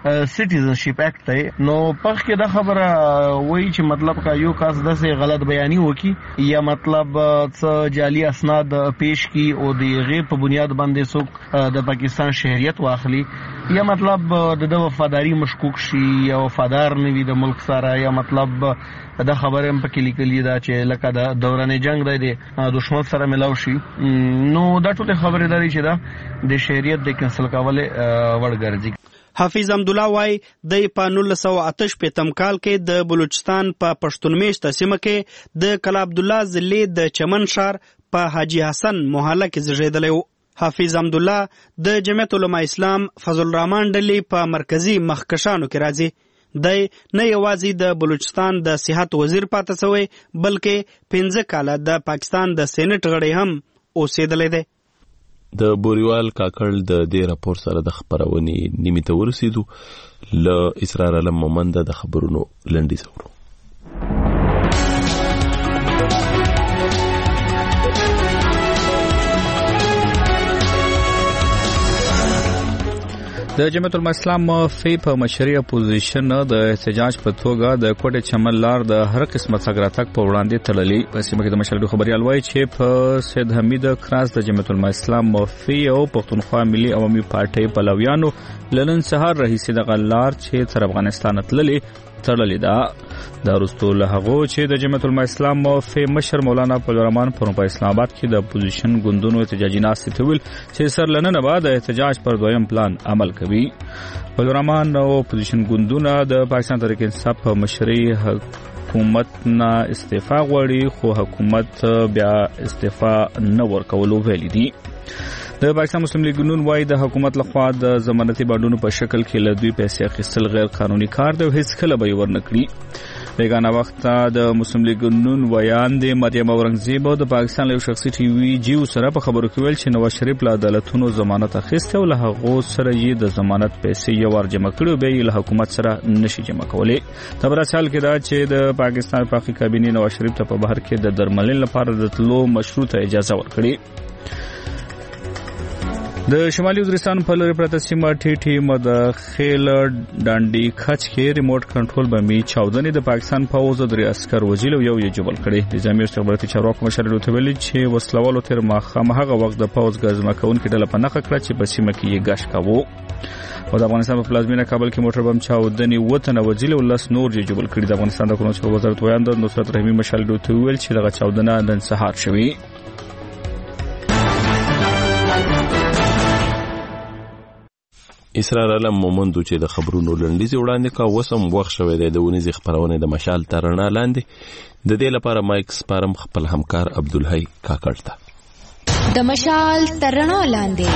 سټیزنشپ اکټ دی نو پخ کې دا خبره وایي چې مطلب کا یو کس داسې غلط بیانی وکي یا مطلب څه جعلي اسناد پیش کی او د غیر په بنیاد باندې څوک د پاکستان شهریت واخلي یا مطلب د وفاداری مشکوک شي یا وفادار نه وي د ملک سره یا مطلب دا خبره هم پکې لیکلې ده چې لکه د دوران جنگ دی د دشمن سره ملاو شي نو دا ټول خبره ده چې دا د شهریت د کینسل کولو وړ حافظ حمدالله وای د په نولس سوه اته شپېتم کال کې د بلوچستان په پښتون میشته سیمه کې د کلا عبدالله ضلع د چمن ښار په حاجی حسن محله کې زیږېدلی و. حافظ حمدالله د جمعیت علماء اسلام فضل الرحمن ډلې په مرکزی مخکشانو کې راځي. دی نه یوازې د بلوچستان د صحت وزیر پاتې شوی بلکې پنځه کاله د پاکستان د سېنات غړی هم اوسېدلی دی. د بوریوال کاکړ د دې راپور سره د خبرونې نیمې ته ورسېدو. له اسرار علم مومند د خبرونو لنډیز اورو. د جمعیت الاسلام فی په مشري اپوزیشن د احتجاج په توګه د کوټه چمن لار د هر قسمه څنګه په وړاندې تړلې. په سیمه کې د مشري خبريال وایي چې په سید حمید کراس د جمعیت الاسلام فی او پښتونخوا ملي عوامي پارټي پلویانو لنن سهار رئیس د غلار چې تر افغانستان تللې تړلې ده. د رستو له هغه چې د جمعیت الاسلام فی مشر مولانا پلورمان پر په اسلام آباد کې د اپوزیشن ګوندونو احتجاجي ناستې تول چې سر لنن بعد احتجاج پر دویم پلان عمل کوي. پلورمان او اپوزیشن ګوندونه د پاکستان تحریک انصاف په مشري حکومت نه استعفا غواړي خو حکومت بیا استعفا نه ورکولو ویلي دي. د پاکستان مسلم لیگ نون وايي د حکومت لخوا د ضمانتي بانډونو په شکل کې له دوی پیسې اخیستل غیر قانوني کار دی او هیڅ کله به ورنه کړي. بیگانه وخت د مسلم لیگ نون ویان د مریم اورنګزیب د پاکستان له شخصي ټي وي جیو سره په خبرو کې ویل چې نواز شریف له عدالتونو ضمانت اخیسته او له هغه سره یې د ضمانت پیسې یو ور جمع کړو به یې له حکومت سره نشي جمع کولای. تبر سال کې دا چې د پاکستان پاکي کابینه نواز شریف ته په بهر کې د درملنې لپاره د تلو مشروطه اجازه ورکړي. د شمالي وزیرستان په لوري پرته سیمه ټي ټي مداخل ډانډي خچ کې ریموټ کنټرول بمي چاودنې د پاکستان فوز درې عسكر وژل او یو یې جبل کړي. نظامی استخباراتي چارواکو مشر لوته ویلي چې وسلوالو تر ماخه هغه وخت د فوز غزما کون کې ډله په نخښه کړه چې په سیمه کې یې غش کاوه. او د افغانستان په پلازمینه کابل کې موټر بم چاودنې وته وژل او لس نور یې جبل کړي. د افغانستان د قانون وزارت ویاند نصرت رحیمی مشر لوته ویل چې دغه چاودنه نن سهار شوې. اسرار علم مومندو چې د خبرونو لنډیز وړاندې کا وسم وخت شوی دی د ونیز خبرونه د مشال ترنا لاندې د دې لپاره مایک سپارم خپل همکار عبدالحی کاکړ ته د مشال ترنا لاندې.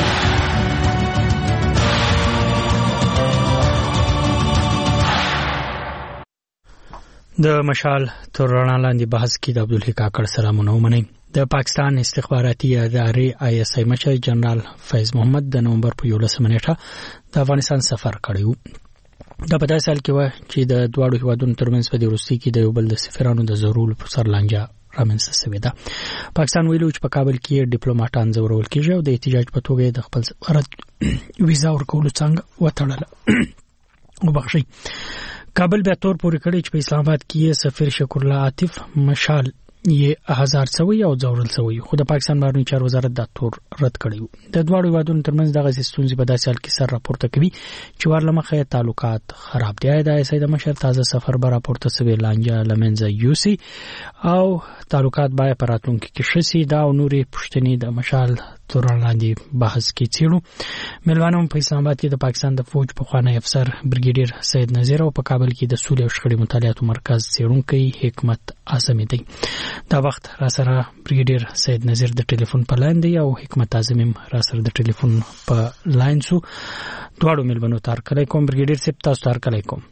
د مشال ترنا لاندې بحث کې د عبدالحی کاکړ سلامونه ومنئ. د پاکستان استخباراتي ادارې آی اس آی مشر جنرال فیض محمد د نومبر په یولسمه نیټه د افغانستان سفر کړی. دا په داسې حال کې و چې د دواړو هیوادونو ترمنځ په دې وروستي کې د یو بل د سفیرانو د ضرورت پر سر لانجه رامنځته شوې ده. پاکستان ویلو چې په کابل کې ډیپلوماټان ځورول کېږي او د احتجاج په توګه د خپل سفارت ویزا ورکولو څنګه وتړله. وبخښئ کابل بیا تور پورې کړی چې په اسلام آباد کې سفیر شکر الله عاطف مشال یې هزار سوی او ځورل سوی خو د پاکستان بهرنی چارو وزارت دا تور رد کړی. د دواړو هیوادونو ترمنځ دغه ستونزې په داسې حال کې سر راپورته کوي چې ورلمخه تعلقات خراب دي. د آی اس آی د مشر تازه سفر به راپورته سوی لانجه لمنځه یوسي او تعلقات باید په راتلونکي کې ښه سي. دا او نورې پوښتنې د مشال تورن لاندې بحث کې څیړو. ملوانو په اسلام آباد کې د پاکستان د فوج پخوانی افسر بریګیډیر سید نذیر او په کابل کې د سولې او شخړې مطالعاتو مرکز څیړونکی حکمت اعظمي دی. دا وخت را سره بریګیډیر سید نذیر د ټلیفون په لاین دی او حکمت اعظمي را سره د ټلیفون په لاین سو. دواړو ملبنو تار کله کوم بریګیډیر سپ تاسو تار کله کوم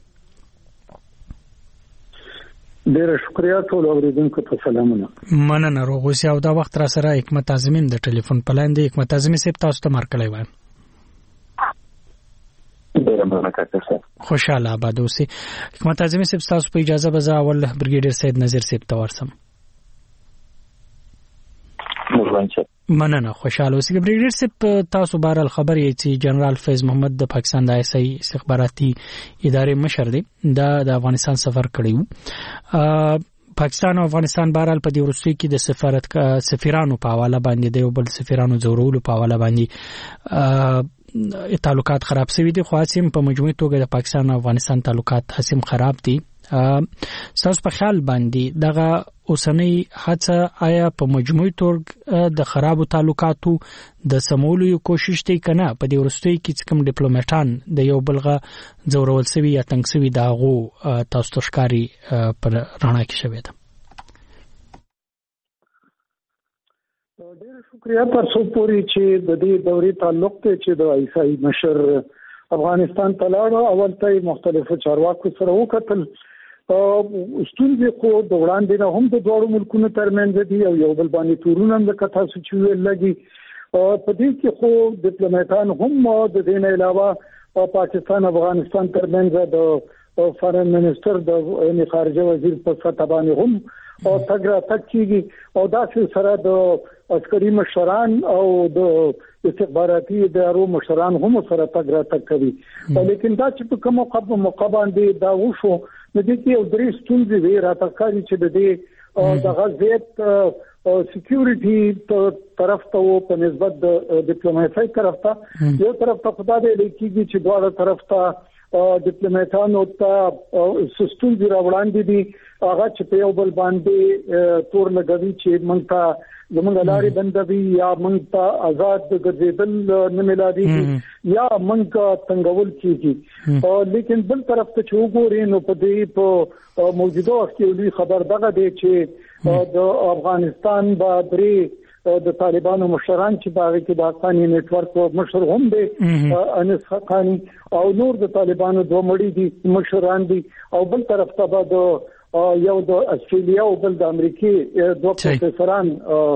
ډیر شکریا ټول اوریدونکو ته سلامونه. مننه روغوسی او دا وخت را سره حکمت اعظمي د ټلیفون په لاین دی. حکمت اعظمي سپ تاسو ته مار کله وایم. خوشاله آباد اوسئ. حکمت اعظمي سپ تاسو په اجازه به زه اول بریګیډیر سید نذیر سپ ته ورسم. مننه خوشاله اوسئ. بریګیډیر سپ تاسو بهرال خبر یې چې جنرال فیض محمد د پاکستان د آی اس آی استخباراتي ادارې مشر دی دا د افغانستان سفر کړی و. پاکستان او افغانستان بهرال په دې وروستي کې د سفارت سفیرانو په حواله باندې د یو بل سفیرانو ځورولو په حواله باندې تعلقات خراب شوي دي. خو هڅې په مجموعي توګه د پاکستان او افغانستان تعلقات هڅې خراب دي. ستاسو په خیال باندې دغه اوسنۍ هڅه آیا په مجموعي توګه د خرابو تعلقاتو د سمولو یو کوشش دی کنه په دې وروستي کې چې کوم ډیپلوماټان د یو بلغه ځورول شوي یا تنګ شوي د هغو تاسو ته ښکاري په رڼا کې شوې ده؟ ډېر شکریا تاسو پوری چې د دې دورې تعلق ته چې د آی اس آی مشر افغانستان ته لاړ اول ته مختلفو چارواکو سره وکتل ستونزې خو د وړاندې نه هم د دوه ملکونو ترمنځ دي او یو بل باندې تورونه هم د کتا سچوي لګي په دې کې خو ډیپلوماټان هم د دې نه علاوه پاکستان افغانستان ترمنځ د فارن منسٹر د خارجه وزیر په سطح باندې هم او تګرا تک کیږي او دا سره د عسکري مشران او د استخباراتي ادارو مشران هم سره تګرا تک کوي لیکن دا چې په کومه قبه مقابل دي دا وشو نو د دې یو درې ستونزې وی راته کوي چې د دې د غزيت سکیورټي طرف ته په نسبت د ډیپلوماسي طرف ته یو طرف ته خدای دې لیکيږي چې دواړه طرف ته ډیپلوماټانو ته سیستم دی راوړاندې دي هغه چې په یو بل باندې تور لګوي چې موږ ته زموږ لارې بندوي یا موږ ته آزاد ګرځېدل نه ملادي یا موږ څنګهول کیږي لیکن بل طرف ته چې وګورئ نو په دې په موجوده وخت کې خبر دغه دی چې د افغانستان باندې د طالبانو مشران چې باغ کې د افغاني نت ورک مشر هم دي انس حقانی او نور د طالبانو دوه مړي دي مشران دي او بل طرف ته د یو د استرالیا او بل د امریکای دوه پروفیسوران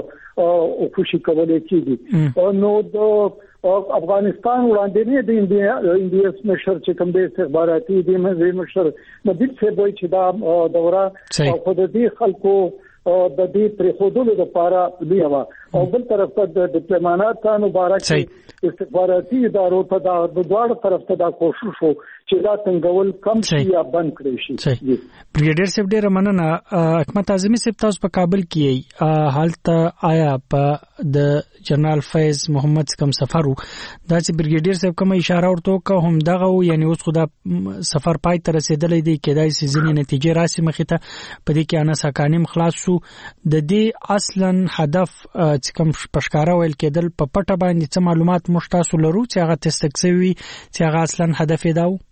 او خوشي کولای کیږي نو د افغانستان وړاندې نه د انډیاس مشر چې کوم د استخباراتي د مشر د دې څه وایي چې دا دوره او خود دې خلکو د دې پرې خودلو لپاره لیوا او بل طرف ته د ډیپلوماټانو مبارک استخباراتي ادارو ته د دوه طرف ته دا کوشش وو چې دا څنګهول کم شي یا بند کړی شي بریګیډیر صاحب ډیر مننه حکمت اعظمي صاحب تاسو په کابل کې حالت آیا په د جنرال فیض محمد کوم سفر دا چې بریګیډیر صاحب کوم اشاره ورته وکړه هم دغه یعنی اوس خو دا سفر پای ته رسیدلې دی کېدای شي ځینې نتیجې راسي مخې ته په دې کې انا ساکانیم خلاص شو د دې اصلا هدف چې کوم پښکارا ویل کېدل په پټه باندې څه معلومات مشتاسو لرو چې هغه تستکسوي چې هغه اصلا هدف یې داو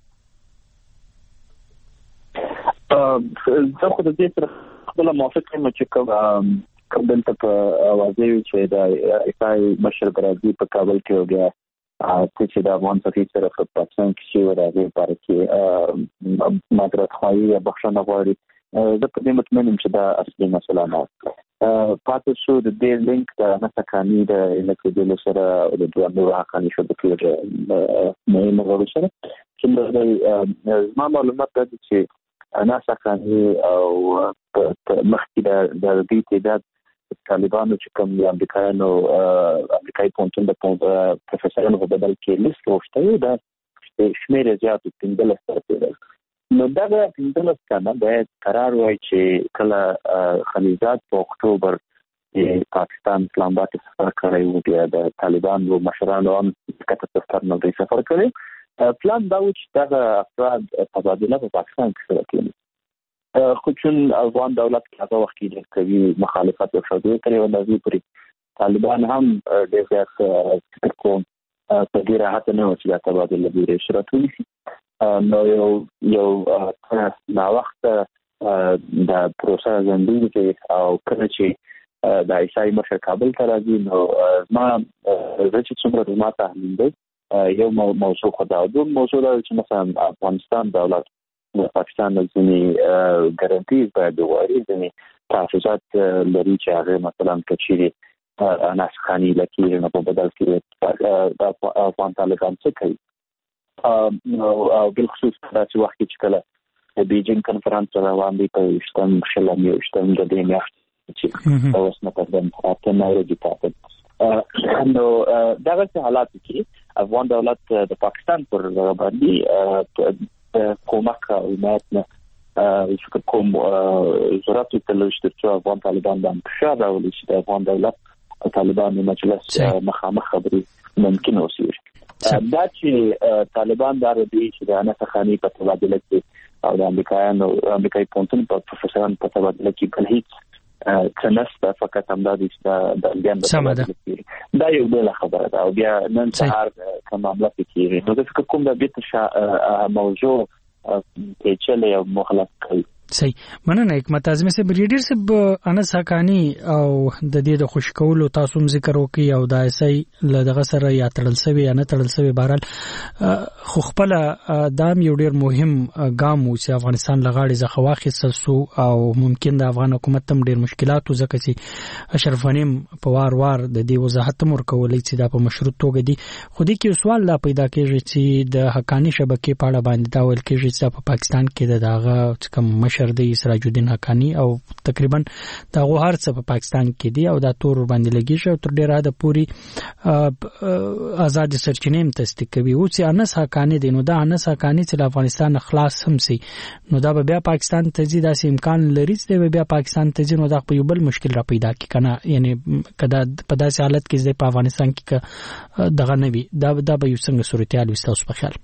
زه خو د دې سره خپل موافق یم چې کوم کوم دلته په واضح چې د ایفای مشر برازي په کابل کې وګیا چې د افغان سفیر سره په پاکستان کې چې ورغی لپاره کې مدرسه خوایي یا بخښنه غواړي زه په دې مطمئن یم چې دا اصلي مسله نه پاتې شو د دې لینک د نسکانی د الکترونیک سره د دوه نور حقانی شو د کېږي مهمه غوړو سره چې زما معلومات ده چې انا سکانی او مخکې د دې تعداد طالبانو چې کوم د امریکایانو امریکایي پونتون د پروفیسورانو په بدل کې لیست وشته دا شمیر زیات پنځه سره نو دا د پنځه سره باید قرار وای چې کله خلیزات په اکتوبر د پاکستان اسلام آباد سفر کړی و بیا د طالبانو مشرانو هم کته سفر نه دی سفر کړی پلان دا و چې دا افراد تبادله په پاکستان کې سره کوي خو چون افغان دولت کې هغه وخت کې کوي مخالفت وکړي ترې ولې پوری طالبان هم ډېر زیات کوم په دې راحت نه و چې دا تبادله د شرط ونیسي نو یو یو نا وخت د پروسه زندګي کې او کله چې د ایسای مشر کابل ته راځي نو ما چې څومره ما ته هم یو موضوع خدا د موضوع چې مثلا افغانستان دولت پاکستان ځنی ګارانټیز باید وایي ځنی تحفظات لري چې هغه مثلا کچيري اناس خاني لکه نه په بدل کې د افغان طالبان څخه کوي او بل خصوص دا چې وخت چې کله د بیجینګ کنفرانس روان دی په شتم شلم یو شتم د دې میاشتې چې اوس نه پدم اته نایروبي ته نو دا څه حالات کې افغان دولت د پاکستان پر باندې کومک حکومت نه چې کوم ضرورت تلوشت چې افغان طالبان باندې فشار راولي چې د افغان دولت طالبان مجلس مخامخ خبري ممکن اوسي دا چې طالبان دا ردي چې د انس خاني په تبادله کې او د امریکایانو امریکایي پونتون په پروفیسوران په تبادله کې بل هیڅ کنسته فقط هم دا چې د بیان د دا یو بل خبره ده او بیا نن سهار کوم معاملات کیږي نو د کوم د بیت موضوع چې چله یو مخالف کوي صحیح مننه حکمت اعظم سے بریډر سے انس حقانی او د دې د خوشکولو تاسو ذکر وکي او د ایسای لدغه سره یا تړل سوي یا نه تړل سوي بهرال خو خپل دام یو ډیر مهم ګام و چې افغانستان لغاړي ځخه واخیستل سو او ممکن د افغان حکومت تم ډیر مشکلات وزکه چې اشرف غنیم په وار وار د دې وضاحت مرکولې چې دا په مشروط توګه دي خو دې کې سوال لا پیدا کیږي چې د حقانی شبکې په اړه باندې دا ویل کیږي چې په پاکستان کې دغه کم مشر دی سراج الدین حقانی او تقریبا دا غوهر څه په پاکستان کې دی او دا تور باندې لګیږي او تر ډیره د پوری آزاد سرچینې هم تصدیق کوي او چې انس حقانی دی نو دا انس حقانی چې افغانستان خلاص هم سي نو دا به بیا پاکستان ته ځي دا سي امکان لري چې بیا پاکستان ته ځي نو دا په یو بل مشکل را پیدا کی کنه یعنی کدا په داسې حالت کې چې په افغانستان کې دغه نه وي دا دا به یو څنګه صورتحال وستاسو په خیال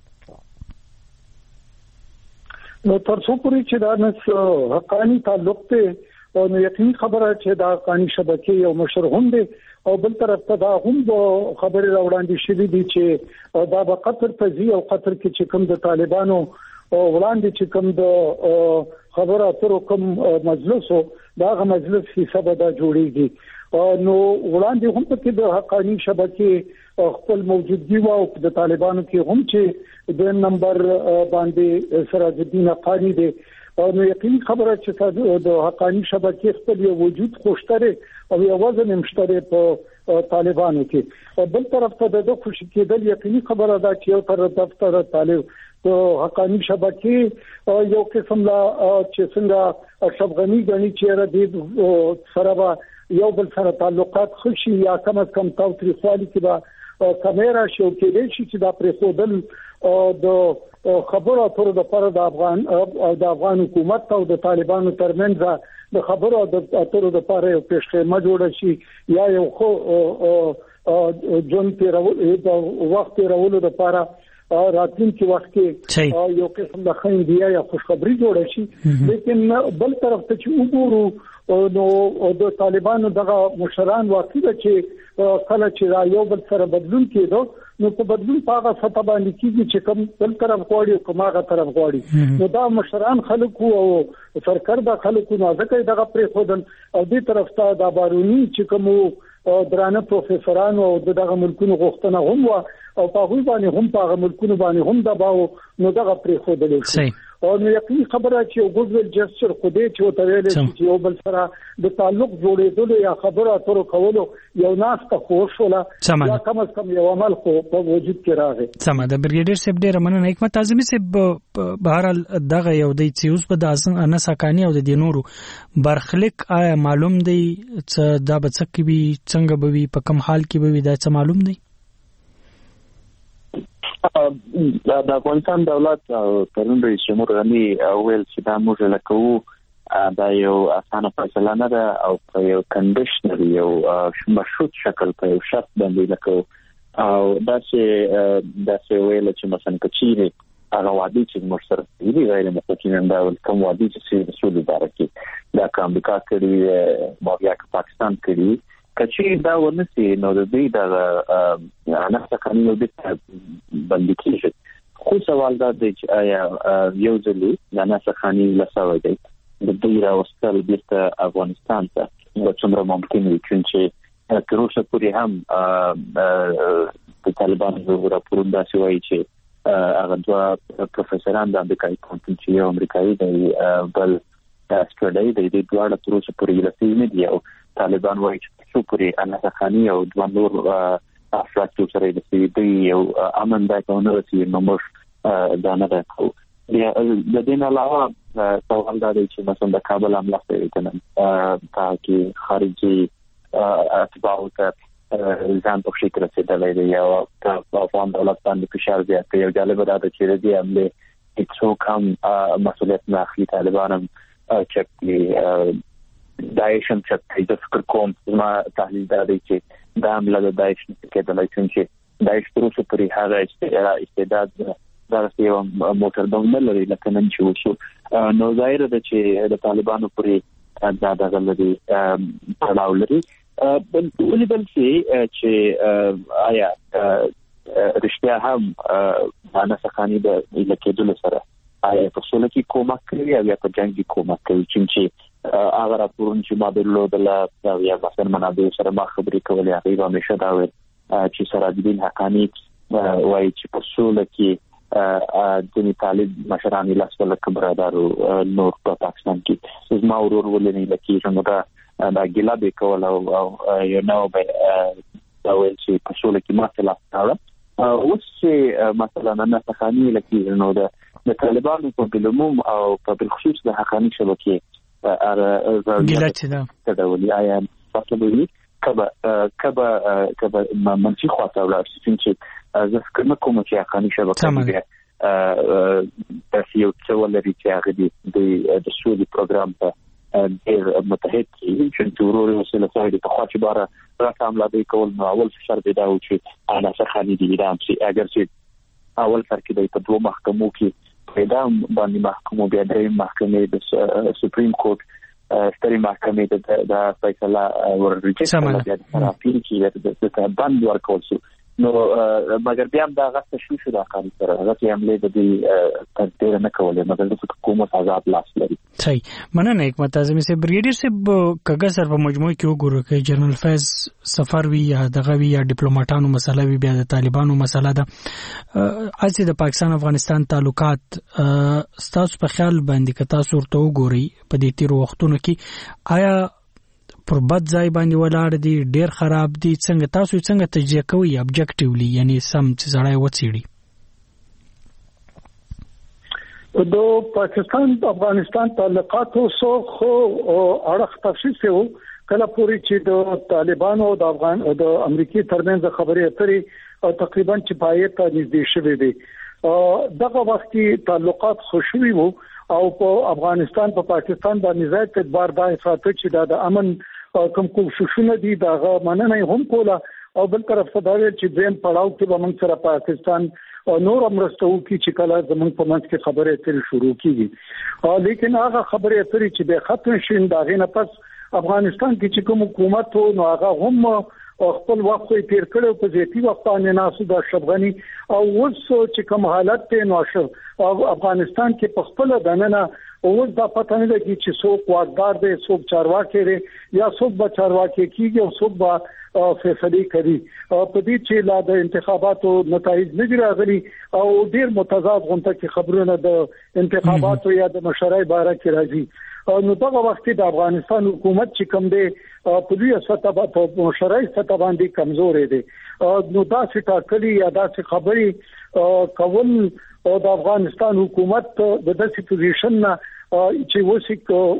نو تر څو پورې چې دا نس حقانی تعلق ته نو یقیني خبره چې دا حقانی شبکې یو مشر هم دی او بل طرف ته دا هم خبره راوړاندې شوې دي چې دا به قطر ته ځي او قطر کې چې کوم د طالبانو وړاندې چې کوم د خبره اترو کوم مجلس دا غو مجلس حساب دا جوړیږي نو وړاندې هم په د حقانی شبکې خپل موجودګي او د طالبانو کې هم چې د نمبر باندې سراج الدین حقانی دی او نو یقیني خبره چې د حقانی شبکې خپل یو وجود خوشتره او یو وزن مشترک په طالبانو کې بل طرف ته د خوشی کېدل یقیني خبره ده چې یو تر دفتر طالب تو حقانی شبکې یو قسم لا چې څنګه اشرف غنی غنی چې را دي سره یو بل سره تعلقات خوشي یا کم از کم تاوتریخوالي کې با کیمرا شو کې دي چې دا پر خودل د خبرو اترو د پر د افغان د افغان حکومت او د طالبانو ترمنځ د خبرو اترو د پر یو پیشخیمه جوړه شي یا یو خو جون پیرول د وخت پیرولو د پر راتلونکي وخت کې یو قسم د خیندیا یا خوشخبری جوړه شي لیکن بل طرف ته چې وګورو نو د طالبانو دغه مشران واقعي چې کله چې را یو بل سره بدلون کېدو نو په بدلون په هغه سطح باندې کېږي چې کوم بل طرف غواړي او کوم هغه طرف غواړي نو دا مشران خلکو او سرکرده خلکو نو ځکه دغه پرې خودن او دې طرف ته د بارونی چې کوم درانه پروفیسورانو او دغه ملکونو غوښتنه هم او په هغه باندې هم په هغه ملکونو باندې هم دباو نو دغه پرې خودل شي او نو یقیني خبره چې یو ګوزل جسچر خو دې چې وتویل چې یو بل سره د تعلق جوړېدل یا خبره اترو کولو یو ناس ته خوش ولا یا کم از کم یو عمل خو په وجود کې راغی سم ده برګیډر صاحب ډیر مننه حکمت اعظم صاحب بهرال دغه یو دی چې اوس په داسن انس حقانی او د دینورو برخلیک آیا معلوم دی چې دا به څه کوي څنګه به وي په کوم حال کې به وي دا څه معلوم دی د افغانستان دولت پرون رئیس جمهور غنی ویل چې دا موږ لکه دا یو اسانه فیصله نه ده او په یو کنډیشنر یو مشروط شکل په یو شرط باندې لکه او دا چې دا چې ویل چې مثلا کچېره هغه وادي چې موږ سره دی غیر مستقیم دا کوم وادي چې رسول بارکي دا امریکا کړي موریا پاکستان کړي کچې دا ونسي نو د دې دا انا څنګه نو د باندې کېږي خو سوال دا دی چې آیا یو ځلې د انا څخه لساوي دی د دې راوستل بیرته افغانستان ته د څومره ممکن وي چې تر اوسه پورې هم د طالبانو راپور داسې وایي چې هغه دوه پروفیسوران د امریکایي کونټنټي او امریکایي د بل استرالیا د دې دوه تر اوسه پورې لسي نه دی او طالبان وایي چې څو پورې انا ځخاني او دوه نور افراد چې سره د سي دي او امن دا کومه چې نمبر دا نه ده د دې نه علاوه سوال دا دی چې مثلا د کابل حمله کوي کنه تاکي خارجي اتباع ته ځان په شکل رسیدلې دی او په افغان دولت باندې فشار زیات یو جالب دا چې د دې عمله هیڅ کوم مسؤلیت نه اخلي طالبان چې داعش هم چې د فکر کوم ما تحلیل دا دی چې دا عمله د داعش کې د لایسن چې داعش تر اوسه پورې هغه استعداد درسته یو موټر بم لري لکه نن چې وشو نو ظاهر ده چې د طالبانو پورې دا دغه لري پړاو لري بل ولې بل چې آیا رښتیا هم انا څخه د لکېدل سره آیا په سولې کې کومک کوي یا په جنگ کې کومک کوي چې هغه راپورونه چې ما درلودل یا مثلا منابع سره ما خبرې کولې هغه همیشه دا وایي چې سراج الدین حقانی وایي چې په سولې کې د طالب مشران لاس ولکه برادرو نور په پاکستان کې زما ورور ولني لکه څنګه دا ګلا به کول او یو نو به دا وایي چې په سولې کې ما خلاف کاوه اوس چې مثلا نن حقانی لکه نو دا د طالبانو په بلوم او په بالخصوص د حقانی شبکې ار ګلا چې دا تداولي آیا possibly کبا کبا کبا منفي خواته ولا چې زه فکر نه کوم چې حقانی شبکې د یو څه ولري چې هغه د د سولې پروګرام ته ډېر متحد چې ضروري وسیله سره د خواچ باره راځم لا به کول نو اول فشار به دا و چې انا څخه دي دا چې اگر چې اول سر کې د په دوه محکمو کې پیدا باندې محکمو بیا د محکمې د سپریم کورټ ستري محکمې د فیصله ورجسته بیا د اپیل کې د باندې ورکول شو نو مګر بیا دا غوښته شو چې دا کار سره هغه هم له دې تدبیر نه کولای مګر د حکومت آزاد لاس لري صحیح مننه حکمت اعظم سے بریګیډیر صاحب کګه سر په مجموعي کې وګورو کې جنرال فیض سفر وی یا دغه وی یا ډیپلوماټانو مسله وی بیا د طالبانو مسله ده اځي د پاکستان افغانستان تعلقات ستاسو په خیال باندې که تاسو ورته وګورئ په دې تیر وختونو کې آیا پر بد ځای باندې ولاړ دي ډیر خراب دي څنګه تاسو څنګه تجزیه کوئ ابجیکټیولی یعنی سم چې سړی وڅېړي د پاکستان افغانستان تعلقاتو سو خو اړه تفصیل سه کله پوری چې د طالبانو او د افغان د امریکای ترمنځ خبرې اترې تقریبا چې پای ته نږدې شوې دي دغه وخت تعلقات خوشوي وو او په افغانستان په پاکستان باندې ځای اعتبار دا افراط چې د امن کوم کوششونه دي دا مننه هم کوله او بل طرف ته دا چې دیم پړاو کې به موږ سره پاکستان نور امرستو کې چې کله زموږ په منځ کې خبرې اترې شروع کیږي لیکن هغه خبرې اترې چې به ختم شین دا غینه پس افغانستان کې چې کوم حکومت نو هغه هم خپل وخت یې تیر کړو په ځتی وخت باندې ناسو د شبغنی او اوس چې کوم حالت ته نوښو افغانستان کې په خپل دننه اوس دا پته نه لګي چې څوک واقدار دی څوک چارواکي دی یا څوک به چارواکي کیږي او څوک به فیصله کوي په دې چې لا د انتخاباتو نتایج نه راغلي او ډیر متضاد غونډه کې خبرونه د انتخاباتو یا د مشرۍ باره کې راځي نو دغه وخت د افغانستان حکومت چې کوم دی په دې سطح په مشرۍ سطح باندې کمزورې دي نو دا چې ټاکلي یا دا چې خبري کول او د افغانستان حکومت د داسې پوزیشن نه چې وسی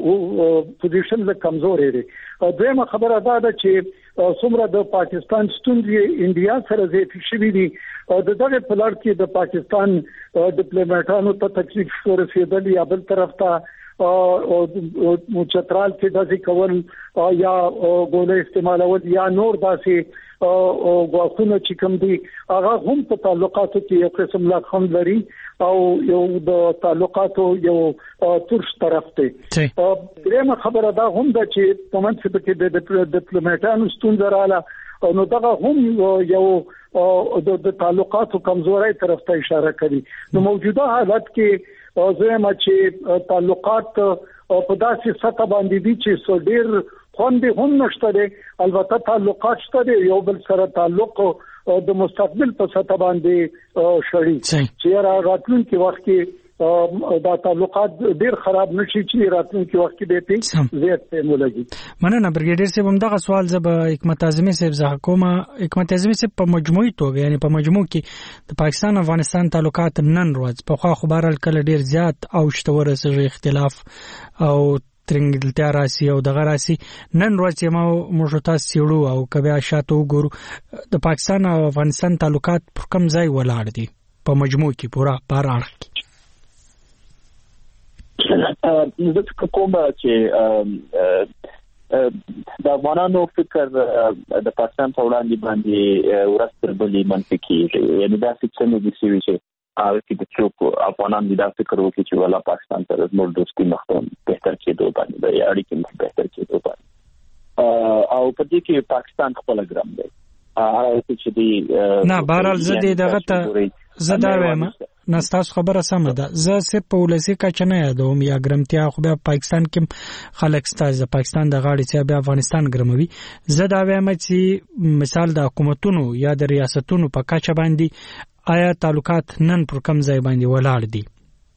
پوزیشن له کمزورې دي دویمه خبره دا ده چې څومره د پاکستان ستونزې انډیا سره زیاتې شوې دي د دغه په لړ کې د پاکستان ډیپلوماټانو ته تکلیف ورسېدل یا بل طرف ته او چترال کې داسې کول یا ګولې استعمالول یا نور داسې او غواخونه چې کوم دي هغه هم په تعلقاتو کې یو قسم لا خم لري او یو د تعلقاتو یو ترش طرف ته درېمه خبره دا هم ده چې په منځ کې د ډیپلوماټانو ستونزه رااله نو دا هم یو د تعلقاتو کمزوري طرف ته اشاره کوي نو موجوده حالت کې زما چې تعلقات په داسې سطح باندې دي چې سو ډیر خوندې هم نشته دي البته تعلقات شته دي یو بل سره تعلق د مستقبل په سطح باندې شړي چې راتلونکي وخت کې دا تعلقات ډیر خراب نشي چې راتلونکي وخت کې به پی زیات ته مولږي مننه برګیډیر صاحب هم دغه سوال زب حکمت اعظم صاحب زه کومه حکمت اعظم صاحب په مجموعي توګه یعنی په مجموع کې د پاکستان افغانستان تعلقات نن ورځ په خو خبرال کله ډیر زیات او شتور سره اختلاف او ترنګلتیا راسي او دغه راسي نن ورځ چې ما موږ تاسو سیړو او کبه شاتو ګورو د پاکستان او افغانستان تعلقات پر کم ځای ولاړ دي په مجموع کې پورا بار اړه زه کومه چې د افغانانو فکر د پاکستان په وړاندې باندې ورستر بلې منفي کیږي یعنی دا څه نه دي چې هغه چې د څوک افغانان دا فکر وکړي چې ولا پاکستان سره زموږ دوستي مخته بهتر کېدو باندې د اړیکې مخ بهتر کېدو باندې او په دې کې پاکستان خپل ګرام دی هغه چې دی نه بهرحال زه دې دغه ته زه دا وایم نستاس خبره سم ده زه صرف په ولسی کا چنه یادوم یا ګرمتیا خو بیا پاکستان کې خلک ستاسو د پاکستان د غاړې چې بیا افغانستان ګرموي زه دا وایم چې مثال د حکومتونو یا د ریاستونو په کچه باندې آیا تعلقات نن پر کم ځای باندې ولاړ دي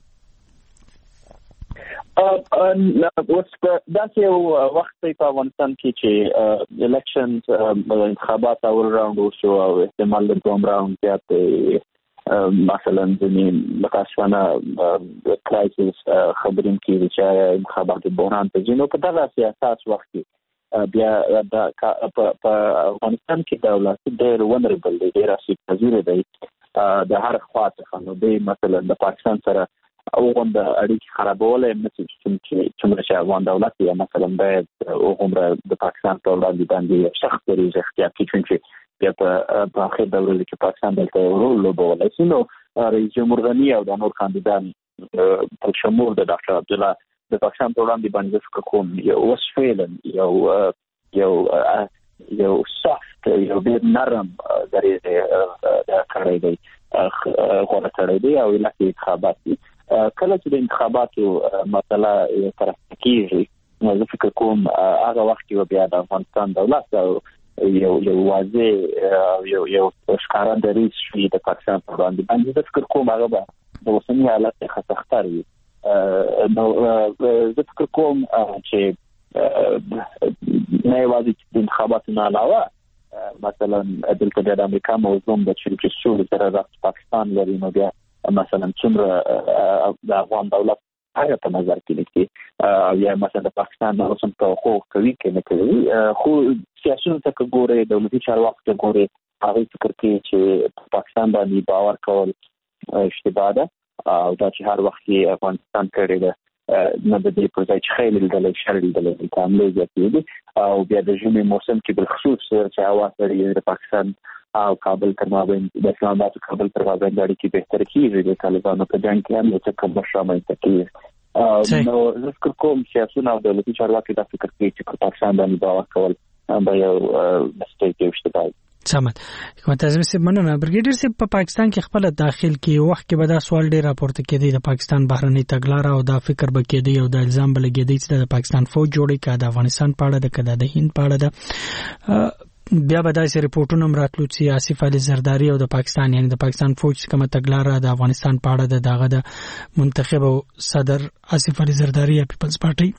اوس داسې یو وخت په افغانستان کې چې الیکشنز انتخابات اول راوند وشو او احتمال د دوم راوند زیات مثلا زمین متاسفانه کرایسیس خبرین کې چې انتخابات بحران ته ځینو په دغه سیاست وخت کې بیا د په افغانستان کې دولت ډېر ونربل دی ډېر اصلي پذیر دی د هر خوا څخه نو دی مثلا د پاکستان سره او غوند اړیکې خرابولې مثل چې چې افغان دولت یا مثلا باید عمره د پاکستان په وړاندې باندې سخت دریځ اختیار کړي چې بیا په اخر دوره کې پاکستان دلته رول لوبولی شي نو رئیس جمهور غني او د نور کاندیدان په شمول د ډاکټر عبدالله د پاکستان په وړاندې باندې فکر کوم یو وسفیلن یو یو یو سافت یو ډېر نرم دریځ د کړی دی غوره کړی دی او لکه انتخابات دي کله چې د انتخاباتو مسله طرف کېږي نو زه فکر کوم هغه وخت کې بیا د افغانستان دولت یو یو واضح یو یو ښکاره دریځ شي د پاکستان په وړاندې باندې زه فکر کوم هغه به د اوسني حالت څخه سختر وي نو زه فکر کوم چې نه یوازې د انتخاباتو نه علاوه مثلا دلته د امریکا موضوع د چې څو سره د پاکستان لري نو بیا مثلا څومره د افغان دولت هغه په نظر کې لیکي او یا مثلا د پاکستان د اوسم توقع کوي کې نه کوي خو سیاسيونو ته ګوري دولتي چارواکو ته ګوري هغه فکر کوي چې پاکستان باندې باور کول اشتباه ده او دا چې هر وخت افغانستان کړی ده نه د دې په ځای چې خیلی د شرعي د تعامل زیاتېږي او بیا د ژمي موسم کې بل خصوص چې هوا سره د پاکستان او کابل تر مابین د اسلام آباد کابل تر مابین د اړیکې بهتر کیږي د طالبانو په جنګ کې هم څه کوم شامل تکي نو زه فکر کوم سیاسيون او دولتي چارواکي دا فکر کوي چې پاکستان باندې باور کول به یو مستقیم اشتباه سمت حکومت اعظم صاحب مننه برګیډر صاحب په پاکستان کې خپل داخل کې وخت کې به دا سوال ډیر راپورته کېدی د پاکستان بهرنی تګلارې او دا فکر به کېدی او د الزام بل کېدی چې د پاکستان فوج جوړي کړه د افغانستان په اړه د کده د هند په اړه د بیا به داسې ریپورتونه راتلو چې آصف علي زرداری او د پاکستان یعنی د پاکستان فوج کومه تګلارې د افغانستان په اړه د داغه د منتخب صدر آصف علي زرداری یا پیپلز پارټي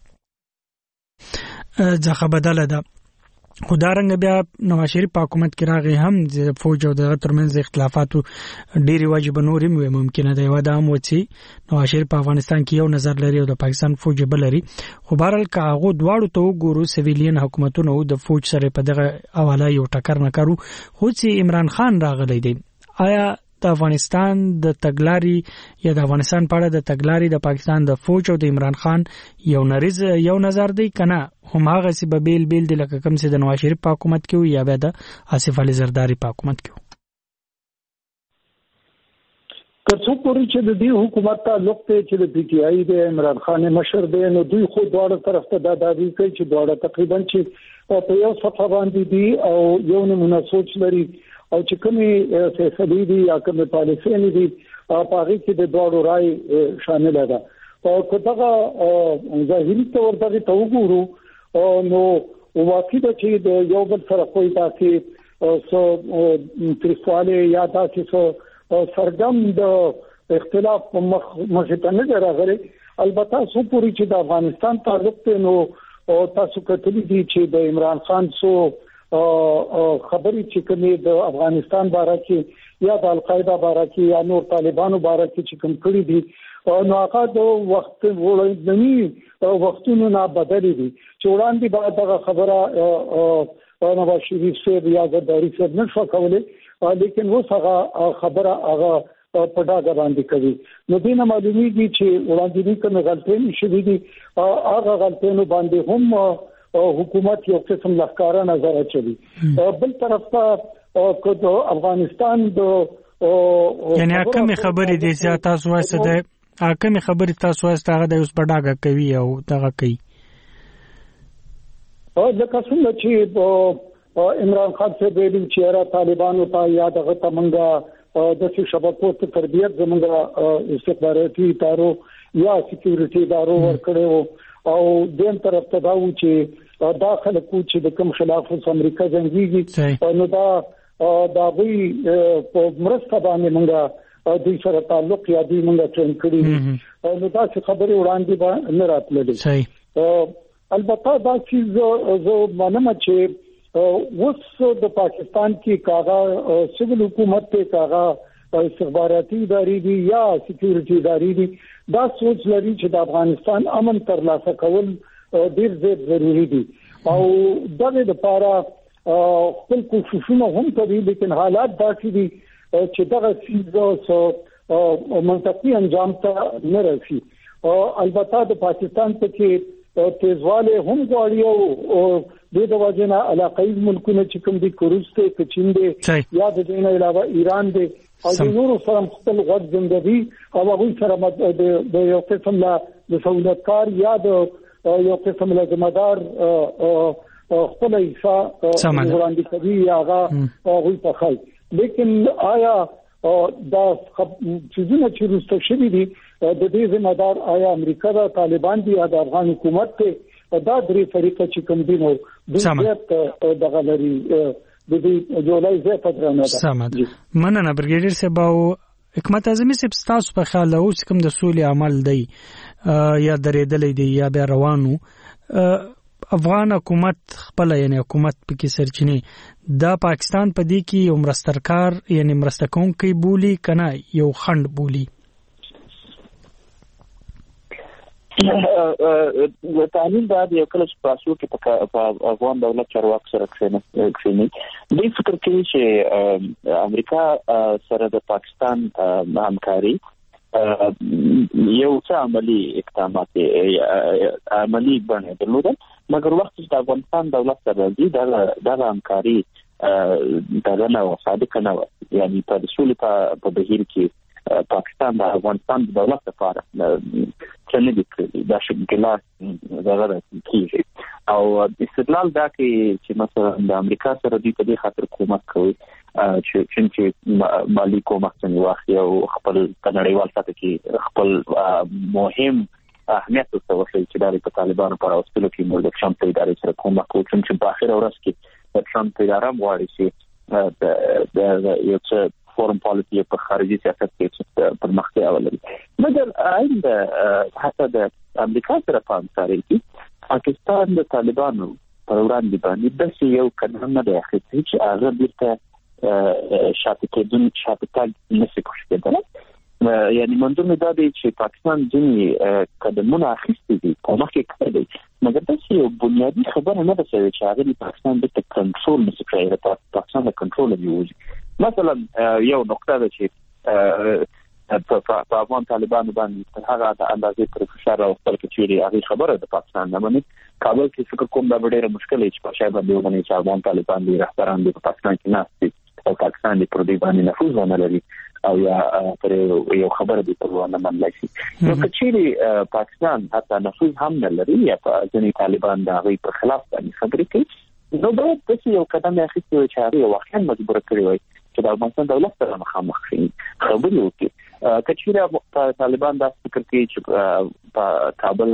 ځخه بدله ده خو دا رنګ بیا نواز شریف په حکومت کې راغی هم د فوج او د ترمنځ اختلافاتو ډېری واجب نورم وي ممکنه ده یو د هم وچی نواز شریف په افغانستان کې یو نظر لري او د پاکستان فوج بل لري خو بهرحال که هغه دواړو ته وګورو سیویلین حکومتونو د فوج سره په دغه حواله یو ټکر نه کړو خو چې عمران خان راغلی دی آیا د افغانستان د تګلارې یا د افغانستان په اړه د تګلارې د پاکستان د فوج او د عمران خان یو نریز یو نظر دی کنه هم هغه سی به بیل بیل د لکه کم سي د نواز شریف په حکومت کې یا به د آصف علي زرداری په حکومت کې کڅو پوری چې د دې حکومت تعلق ته چې د پی ټی آی د عمران خان مشر دی نو دوی خو دواړه طرف ته د دادی کوي چې دواړه تقریبا چې په یو صفه باندې دي او یو نمونه سوچ لري او چې کومي فیصلې دي یا کومه پالیسي نه دي په هغه کې د دوړو رائے شامل ده او کله ظاهري تور ته ته وګورو نو واقعي ده چې د یو بل سره کوئی تاسو سو ترسواله یا تاسو سرګم د اختلاف په مخ ته نه راغلي البته سو پوری چې د افغانستان تعلق ته نو تاسو کتلی دي چې د عمران خان سو خبرې چې کومې د افغانستان باره کې یا د القاعده باره کې یا نور طالبانو باره کې چې کوم کړی دي نو هغه د وخت وړاندې وختونو نه بدلې دي چې وړاندې بعد دغه خبره نواز شریف صاحب یا زرداری صاحب نشو کولای لیکن اوس هغه خبره هغه په ډاګه باندې کوي نو دینه معلومیږي چې وړاندې کومه غلطۍ نشي دي هغه غلطۍ باندې هم حکومت یو قسم لخکاره نظر اچوي بل طرف ته کو د افغانستان د یعنی کومه خبرې دي چې تاسو واسه ده کومه خبرې تاسو واسه هغه د اوس په ډاګه کوي او دغه کوي او د څنګه چې عمران خان سے ویلي چې را طالبانو ته یا دغه تمنګا د شبکو ته تربیت زموږ استخباراتي ادارو یا سکیورټي ادارو ورکړو او دیم طرف ته دا و چې داخله کو چې د کوم خلاف امریکا جنگيږي نو دا دا وی په مرسته باندې موږ د سره تعلق یا د موږ ټرین کړی نو دا څه خبره وړاندې به نه راتللې صحیح البته دا چې زه مانم چې اوس د پاکستان کې کاغه سیول حکومت ته کاغه استخباراتي ادارې دي یا سکیورټي ادارې دي دا سوچ لري چې د افغانستان امن ترلاسه کول ډیر زیات ضروری دي او دغه لپاره خپل کوششونه هم کوي لیکن حالات داسې دي چې دغه سیزو منطقي انجام ته نه رسي البته د پاکستان ته کې تیزواله هم غواړي او د دې وجنه علاقائی ملکونه چې کوم دي کوروس ته کچین دي یا د دې نه علاوه ایران دي او د نورو سره خپل غږ زندگی او هغه سره د یو قسم لا د سہولتکار یا د یو قسم لا ذمہدار خپل ایسا وړاندې کوي هغه هغه په خای لیکن آیا دا چیزونه چې رسته شوی دي د دې ذمہدار آیا امریکا دا طالبان دي یا د افغان حکومت ته دا درې طریقه چې کوم دي نو د دې دغه لري د دې جولای زه پدرانه ده سمد مننه برګیډر صاحب او حکمت اعظمي صاحب تاسو په خیال له اوس کوم د سولې عمل دی یا درېدلې دی یا بیا روانو افغان حکومت خپل یعنی حکومت په کې سرچینه دا پاکستان په دې کې یو مرسترکار یعنی مرستکون کې بولی کنه یو خند بولی د تعلیم د یو کله چې پاسو کې په افغان دولت چارواکي سره کښیني د فکر کوي چې امریکا سره د پاکستان همکاري یو څه عملی اقدامات عملی بڼه درلوده مګر وخت چې د افغانستان دولت سره دی د همکاري دا نه صادق نه یعنی په رسول په بهیر کې پاکستان د افغانستان د دولت لپاره څنګه دي دا شګلا زغره کیږي او استدلال دا کې چې مثلا د امریکا سره د دې خاطر کومک کوي چې چې مالی کومک څنګه واخلي او خپل نړیوال سطح کې خپل مهم اهمیت څه وشي چې د طالبانو پر اوسلو کې موږ د شام په ادارې سره کومک کوو چې په اخر ورځ کې د شام په اداره غواړي چې د یو څه فورن پالیسی په خارجي سیاست کې پر مخته اولوي مګر آینده حتی د امریکا سره په همکاري کې پاکستان د طالبانو پر وړاندې باندې د یو قدم نه دی اخیستی چې هغه بیرته شاته کېدون شاته تګ نشي کولی یعنی منظور مې دا دی چې پاکستان ځینې قدمونه اخیستي دي په مخ کې کړی دي مګر دا یو بنیادي خبره نه ده چې هغه د پاکستان د کنټرول نشي کړی د پاکستان د کنټرول دی مثلا یو نقطه ده چې په افغان طالبانو باندې هغه د اندازې پر فشار او خپل کچېری هغه خبره د پاکستان نه مني کابل کې فکر کوم دا ډېره مشکل چې په شای باندې ونه چې افغان طالبان دي رهبران دي په پاکستان کې ناست او پاکستان د پردي باندې نفوذ ونه لري او یا پر یو خبره دي په ونه منل شي نو کچېری پاکستان حتی نفوذ هم نه لري یا په ځینې طالبان د هغه په خلاف باندې خبرې کوي نو باید د یو قدم اخیستو چې هغه واقعا مجبور کړی وي چې د افغانستان دولت سره مخامخ شي خبرې وکړي کچېره طالبان دا فکر کوي چې په کابل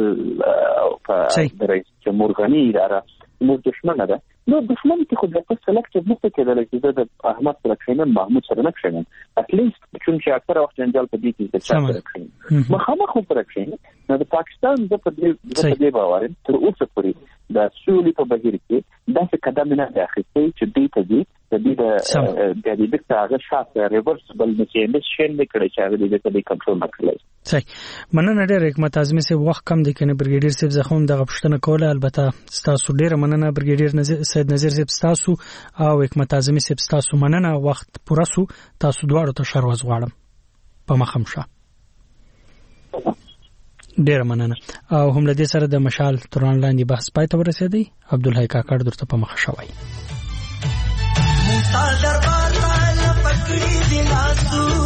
په رئیس جمهور غنی اداره موږ دښمنه ده نو دښمن کې خو د سلیکټیو نقطه کېدل چې د احمد سره کښینم محمود سره نه کښینم ات لیست چې اکثر وخت جنجال په دې کې د چا سره کښینم مخامخ خو سره کښینم نو د پاکستان د په دې باور تر اوسه پورې د سولې په بهیر کې دا څه قدم نه دی اخیستی چې دې ته دي د دې د دې د هغه شاته ریورسبل نه نه شي نه کړی چې هغه دې ته کنټرول نکړي صحیح مننه ډېر حکمت اعظمي سي وخت کم دي کنه برګیډیر صاحب زخم د غپشتنه کوله البته تاسو ډېر مننه برګیډیر نظر سید نظر صاحب تاسو او حکمت اعظمي صاحب تاسو مننه وخت پوره سو تاسو دواړو ته شروع غواړم په مخمشه ډېر مننه او هم لدې سره د مشال توران لاندې بحث پای ته ورسېدی عبدالحی کاکړ درته په مخه شوی مستال دربار ته پکړی دی لاسو